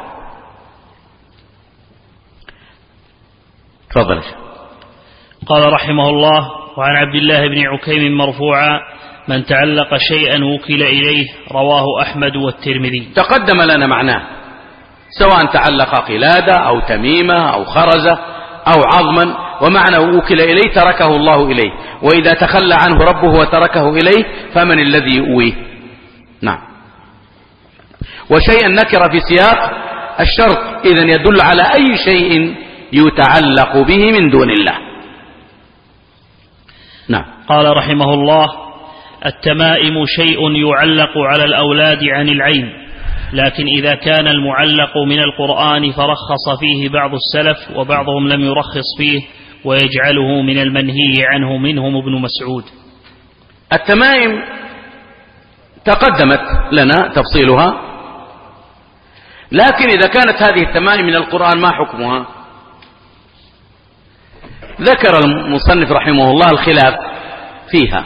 تفضل. قال رحمه الله: وعن عبد الله بن عكيم مرفوعا: من تعلق شيئا وكل إليه، رواه أحمد والترمذي. تقدم لنا معناه، سواء تعلق قلادة أو تميمة أو خرزة أو عظما، ومعنى وكل إليه تركه الله إليه، وإذا تخلى عنه ربه وتركه إليه فمن الذي يؤويه؟ نعم. وشيئا نكر في سياق الشرط، إذن يدل على أي شيء يتعلق به من دون الله. نعم. قال رحمه الله: التمائم شيء يعلق على الأولاد عن العين، لكن إذا كان المعلق من القرآن فرخص فيه بعض السلف، وبعضهم لم يرخص فيه ويجعله من المنهي عنه، منهم ابن مسعود. التمائم تقدمت لنا تفصيلها، لكن إذا كانت هذه التمائم من القرآن ما حكمها؟ ذكر المصنف رحمه الله الخلاف فيها،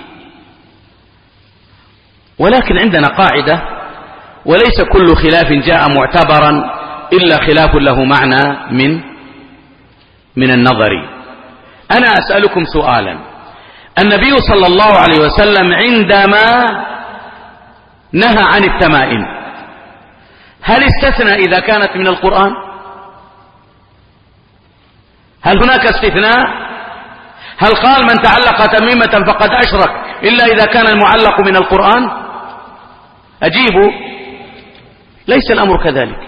ولكن عندنا قاعدة: وليس كل خلاف جاء معتبرا إلا خلاف له معنى من النظر. أنا أسألكم سؤالا: النبي صلى الله عليه وسلم عندما نهى عن التمائم هل استثنى إذا كانت من القرآن؟ هل هناك استثناء؟ هل قال من تعلق تميمة فقد أشرك إلا إذا كان المعلق من القرآن؟ أجيبوا: ليس الأمر كذلك،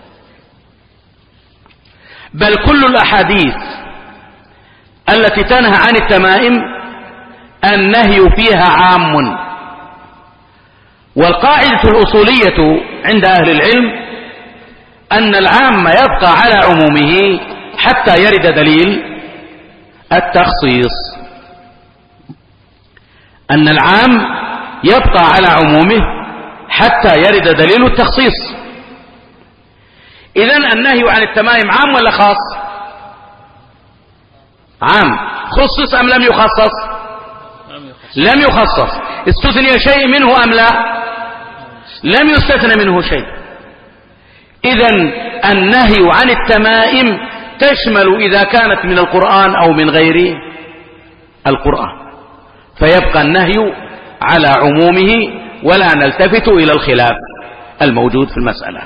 بل كل الأحاديث التي تنهى عن التمائم النهي فيها عام، والقاعدة الأصولية عند أهل العلم أن العام يبقى على عمومه حتى يرد دليل التخصيص، أن العام يبقى على عمومه حتى يرد دليل التخصيص. إذن النهي عن التمائم عام ولا خاص؟ عام. خصص أم لم يخصص؟ لم يخصص. استثني شيء منه أم لا؟ لم يستثنى منه شيء. إذن النهي عن التمائم تشمل إذا كانت من القرآن أو من غير القرآن، فيبقى النهي على عمومه ولا نلتفت إلى الخلاف الموجود في المسألة.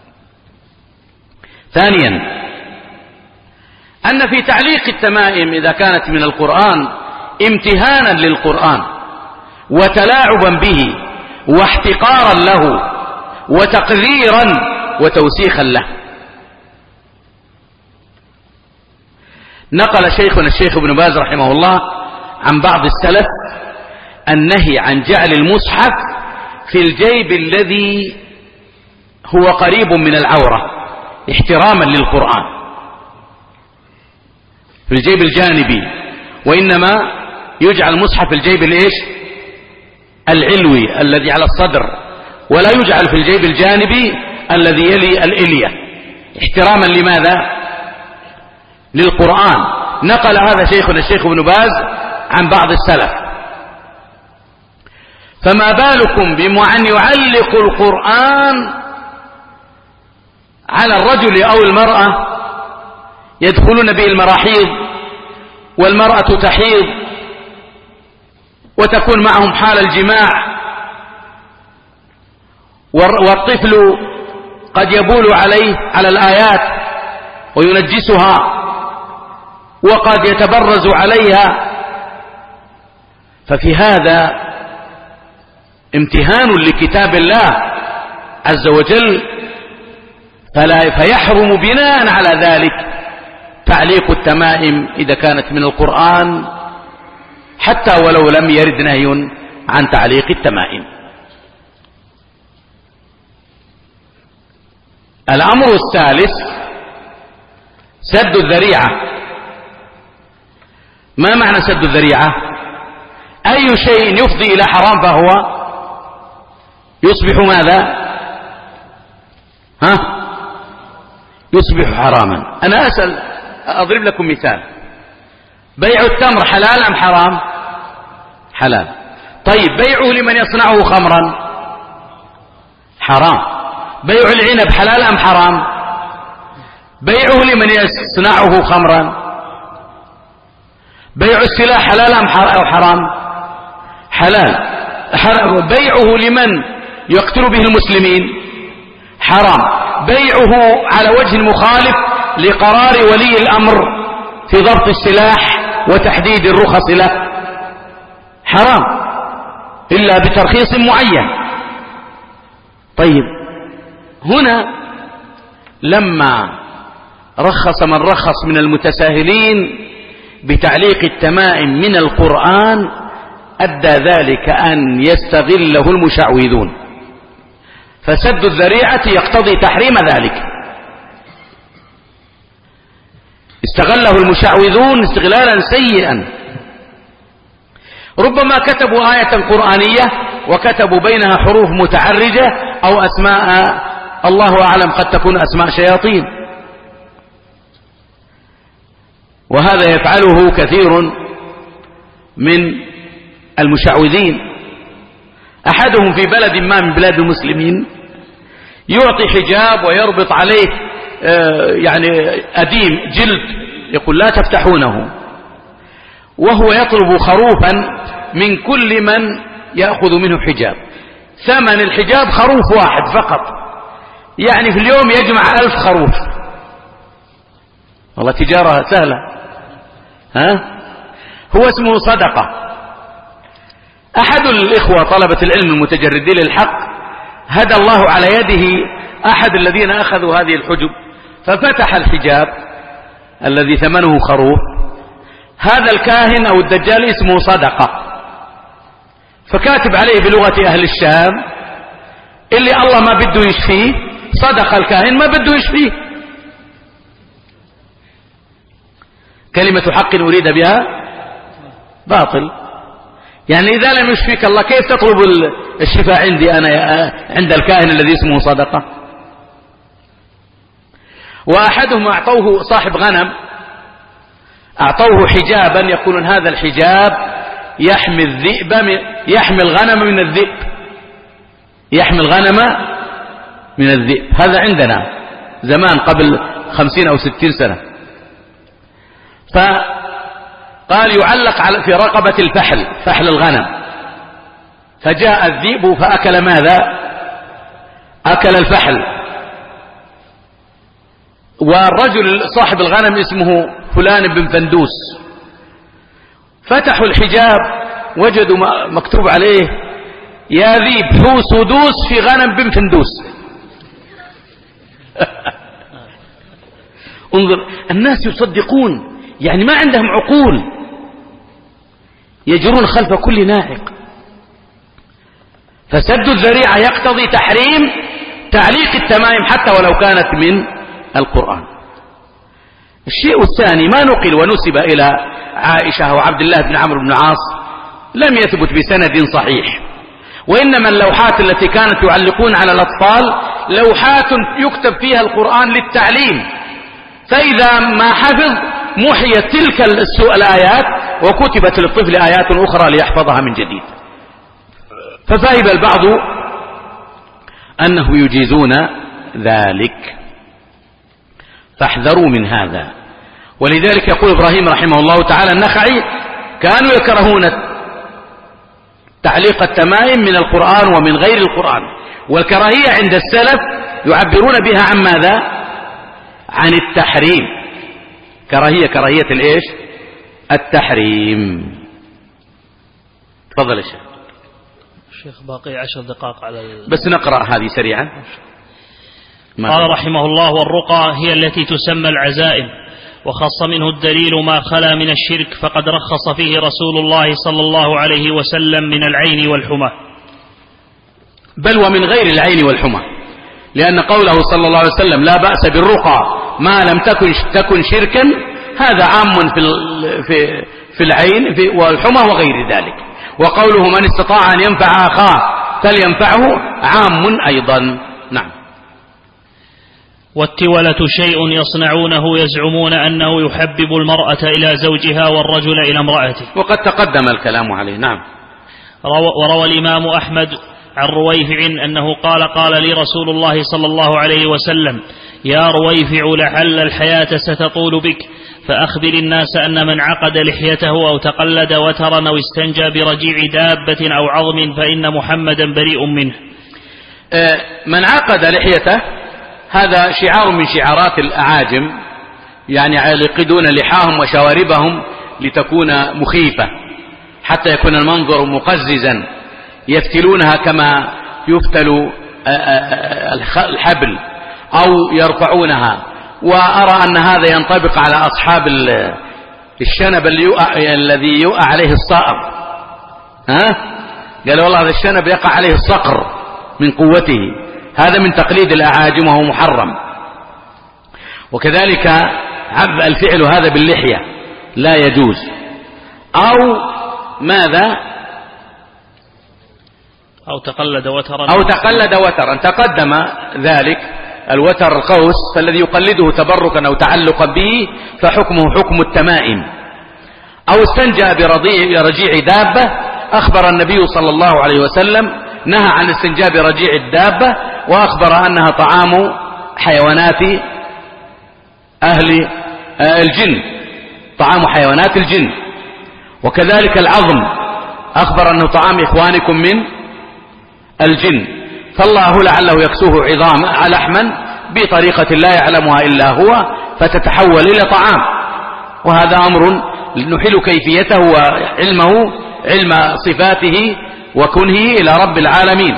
ثانيا، أن في تعليق التمائم إذا كانت من القرآن امتهانا للقرآن وتلاعبا به واحتقارا له وتقذيرا وتوسيخا له. نقل شيخنا الشيخ ابن باز رحمه الله عن بعض السلف النهي عن جعل المصحف في الجيب الذي هو قريب من العورة احتراما للقرآن، في الجيب الجانبي، وإنما يجعل المصحف في الجيب العلوي الذي على الصدر، ولا يجعل في الجيب الجانبي الذي يلي الإلية، احتراما لماذا؟ للقرآن. نقل هذا شيخنا الشيخ ابن باز عن بعض السلف. فما بالكم بمن يعلق القرآن على الرجل أو المرأة يدخلون به المراحيض والمرأة تحيض وتكون معهم حال الجماع، والطفل قد يبول عليه على الآيات وينجسها وقد يتبرز عليها، ففي هذا امتهان لكتاب الله عز وجل، فيحرم بناء على ذلك تعليق التمائم إذا كانت من القرآن حتى ولو لم يرد نهي عن تعليق التمائم. الأمر الثالث سد الذريعة. ما معنى سد الذريعة؟ أي شيء يفضي إلى حرام فهو يصبح ماذا؟ يصبح حراما. أنا أسأل، أضرب لكم مثال. بيع التمر حلال أم حرام؟ حلال. طيب بيعه لمن يصنعه خمرا؟ حرام. بيع العنب حلال أم حرام؟ بيعه لمن يصنعه خمرا. بيع السلاح حلال أم حرام؟ حلال. بيعه لمن يقتل به المسلمين؟ حرام. بيعه على وجه مخالف لقرار ولي الأمر في ضبط السلاح وتحديد الرخص له حرام إلا بترخيص معين. طيب هنا لما رخص من رخص من المتساهلين بتعليق التمائم من القرآن أدى ذلك أن يستغله المشعوذون، فسد الذريعة يقتضي تحريم ذلك. استغله المشعوذون استغلالا سيئا. ربما كتبوا آية قرآنية وكتبوا بينها حروف متعرجة أو أسماء الله أعلم قد تكون أسماء شياطين، وهذا يفعله كثير من المشعوذين. أحدهم في بلد ما من بلاد المسلمين يعطي حجاب ويربط عليه يعني أديم جلد، يقول لا تفتحونه، وهو يطلب خروفا من كل من يأخذ منه حجاب. ثمن الحجاب خروف واحد فقط، يعني في اليوم يجمع 1000 خروف. والله تجارة سهلة. هو اسمه صدقة. أحد الإخوة طلبة العلم المتجردين للحق هدى الله على يده أحد الذين أخذوا هذه الحجب، ففتح الحجاب الذي ثمنه خروف. هذا الكاهن أو الدجال اسمه صدقة، فكاتب عليه بلغة أهل الشام اللي الله ما بده يشفيه صدق الكاهن ما بده يشفيه. كلمة حق أريد بها باطل. يعني إذا لم يشفيك الله كيف تطلب الشفاء عندي أنا عند الكاهن الذي اسمه صدقة؟ وأحدهم أعطوه صاحب غنم، أعطوه حجابا يقولون هذا الحجاب يحمي الذئب، يحمي الغنم من الذئب، يحمي الغنم من الذئب. هذا عندنا زمان قبل 50 أو 60 سنة. فقال يعلق في رقبة الفحل، فحل الغنم، فجاء الذئب فأكل ماذا؟ أكل الفحل. والرجل صاحب الغنم اسمه فلان بن فندوس، فتحوا الحجاب وجدوا مكتوب عليه يا ذيب حوس ودوس في غنم بن فندوس. انظر الناس يصدقون، يعني ما عندهم عقول، يجرون خلف كل ناعق. فسد الذريعة يقتضي تحريم تعليق التمائم حتى ولو كانت من القرآن. الشيء الثاني ما نقل ونسب إلى عائشة وعبد الله بن عمرو بن العاص لم يثبت بسند صحيح، وإنما اللوحات التي كانت يعلقون على الأطفال لوحات يكتب فيها القرآن للتعليم، فإذا ما حفظ محيت تلك الآيات وكتبت للطفل آيات أخرى ليحفظها من جديد. ففهم البعض أنه يجيزون ذلك، فاحذروا من هذا. ولذلك يقول إبراهيم رحمه الله تعالى النخعي كانوا يكرهون تعليق التمائم من القرآن ومن غير القرآن، والكراهية عند السلف يعبرون بها عن ماذا؟ عن التحريم. كراهية الإيش؟ التحريم. تفضل يا شيخ. باقي 10 دقائق على بس نقرأ هذه سريعا. قال رحمه الله: والرقى هي التي تسمى العزائم، وخص منه الدليل ما خلا من الشرك، فقد رخص فيه رسول الله صلى الله عليه وسلم من العين والحمى، بل ومن غير العين والحمى، لأن قوله صلى الله عليه وسلم لا بأس بالرقى ما لم تكن شركا هذا عام في العين والحمى وغير ذلك. وقوله من استطاع أن ينفع أخاه فلينفعه عام أيضا. نعم. والتولة شيء يصنعونه يزعمون أنه يحبب المرأة إلى زوجها والرجل إلى امرأته، وقد تقدم الكلام عليه. نعم. وروى الإمام أحمد عن رويفع أنه قال لي رسول الله صلى الله عليه وسلم يا رويفع لعل الحياة ستطول بك فأخبر الناس أن من عقد لحيته أو تقلد وترا أو استنجى برجيع دابة أو عظم فإن محمدا بريء منه. من عقد لحيته هذا شعار من شعارات الأعاجم، يعني يعقدون لحاهم وشواربهم لتكون مخيفة حتى يكون المنظر مقززا، يفتلونها كما يفتل الحبل أو يرفعونها. وأرى أن هذا ينطبق على أصحاب الشنب الذي يقع عليه الصقر. قال والله هذا الشنب يقع عليه الصقر من قوته، هذا من تقليد الأعاجم وهو محرم. وكذلك الفعل هذا باللحية لا يجوز. أو ماذا؟ أو تقلد وترا تقدم ذلك. الوتر القوس فالذي يقلده تبركا أو تعلقا به فحكمه حكم التمائم. أو استنجى برجيع دابة، أخبر النبي صلى الله عليه وسلم نهى عن استنجاء برجيع الدابة، وأخبر أنها طعام حيوانات أهل الجن، طعام حيوانات الجن. وكذلك العظم أخبر أنه طعام إخوانكم من الجن، فالله لعله يكسوه لحما بطريقة لا يعلمها إلا هو فتتحول إلى طعام. وهذا أمر نحيل كيفيته وعلمه علم صفاته وكنه إلى رب العالمين.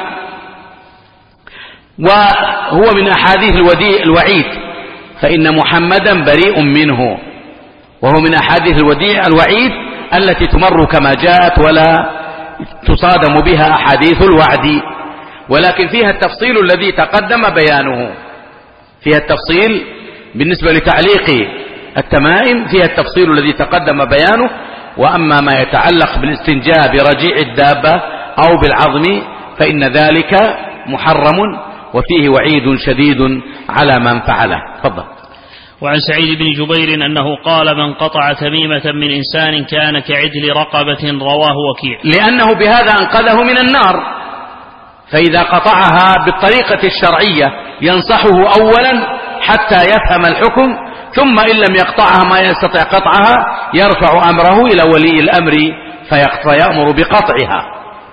وهو من أحاديث الوعيد فإن محمدا بريء منه، وهو من أحاديث الوعيد التي تمر كما جاءت ولا تصادم بها أحاديث الوعد، ولكن فيها التفصيل الذي تقدم بيانه. فيها التفصيل بالنسبة لتعليق التمائم، فيها التفصيل الذي تقدم بيانه. وأما ما يتعلق بالاستنجاء برجيع الدابة أو بالعظم فإن ذلك محرم وفيه وعيد شديد على من فعله. تفضل. وعن سعيد بن جبير أنه قال من قطع تميمة من إنسان كان كعدل رقبة، رواه وكيع. لأنه بهذا أنقذه من النار، فإذا قطعها بالطريقة الشرعية ينصحه أولا حتى يفهم الحكم، ثم إن لم يقطعها ما يستطيع قطعها يرفع أمره إلى ولي الأمر فيأمر بقطعها.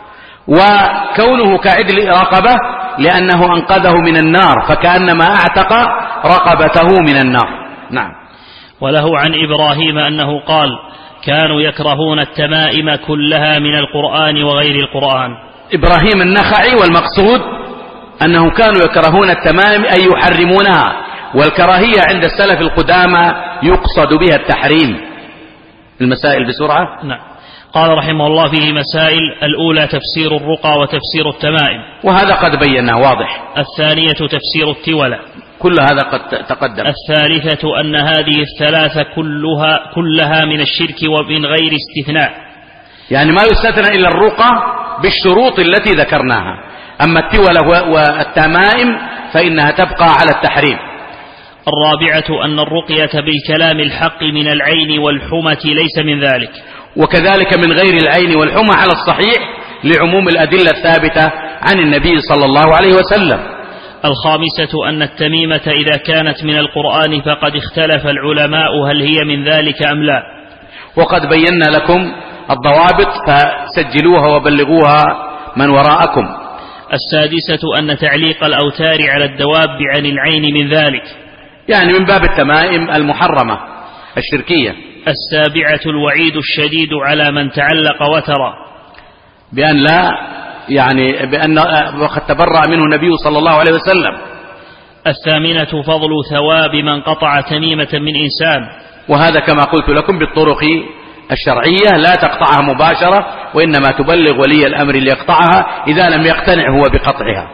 وكونه كعدل رقبة لأنه أنقذه من النار، فكأنما أعتق رقبته من النار. نعم. وله عن إبراهيم أنه قال كانوا يكرهون التمائم كلها من القرآن وغير القرآن. إبراهيم النخعي، والمقصود أنه كانوا يكرهون التمائم أي يحرمونها، والكراهية عند السلف القدامى يقصد بها التحريم. المسائل بسرعة. نعم. قال رحمه الله فيه مسائل: الأولى تفسير الرقى وتفسير التمائم، وهذا قد بيناه واضح. الثانية تفسير التولى، كل هذا قد تقدم. الثالثة أن هذه الثلاثة كلها من الشرك ومن غير استثناء، يعني ما يستثنى إلا الرقى بالشروط التي ذكرناها، أما التولى والتمائم فإنها تبقى على التحريم. الرابعة أن الرقية بالكلام الحق من العين والحمة ليس من ذلك، وكذلك من غير العين والحمى على الصحيح لعموم الأدلة الثابتة عن النبي صلى الله عليه وسلم. الخامسة أن التميمة إذا كانت من القرآن فقد اختلف العلماء هل هي من ذلك أم لا، وقد بينا لكم الضوابط فسجلوها وبلغوها من وراءكم. السادسة أن تعليق الأوتار على الدواب عن العين من ذلك، يعني من باب التمائم المحرمة الشركية. السابعة الوعيد الشديد على من تعلق وترى، بأن لا يعني بأن وقد تبرأ منه النبي صلى الله عليه وسلم. الثامنة فضل ثواب من قطع تميمة من إنسان، وهذا كما قلت لكم بالطرق الشرعية، لا تقطعها مباشرة وإنما تبلغ ولي الأمر ليقطعها إذا لم يقتنع هو بقطعها.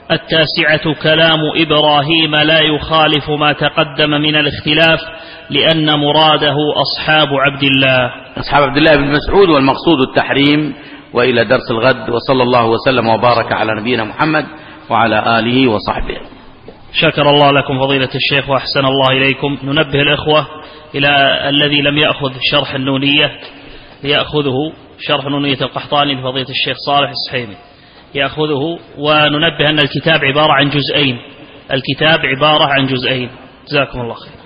التاسعة كلام إبراهيم لا يخالف ما تقدم من الاختلاف لأن مراده أصحاب عبد الله. أصحاب عبد الله بن مسعود والمقصود التحريم. وإلى درس الغد، وصلى الله وسلم وبارك على نبينا محمد وعلى آله وصحبه. شكر الله لكم فضيلة الشيخ وأحسن الله إليكم. ننبه الإخوة إلى الذي لم يأخذ شرح النونية يأخذه، شرح نونية القحطاني لفضيلة الشيخ صالح السحيمي يأخذه. وننبه أن الكتاب عبارة عن جزئين، الكتاب عبارة عن جزئين. جزاكم الله خير.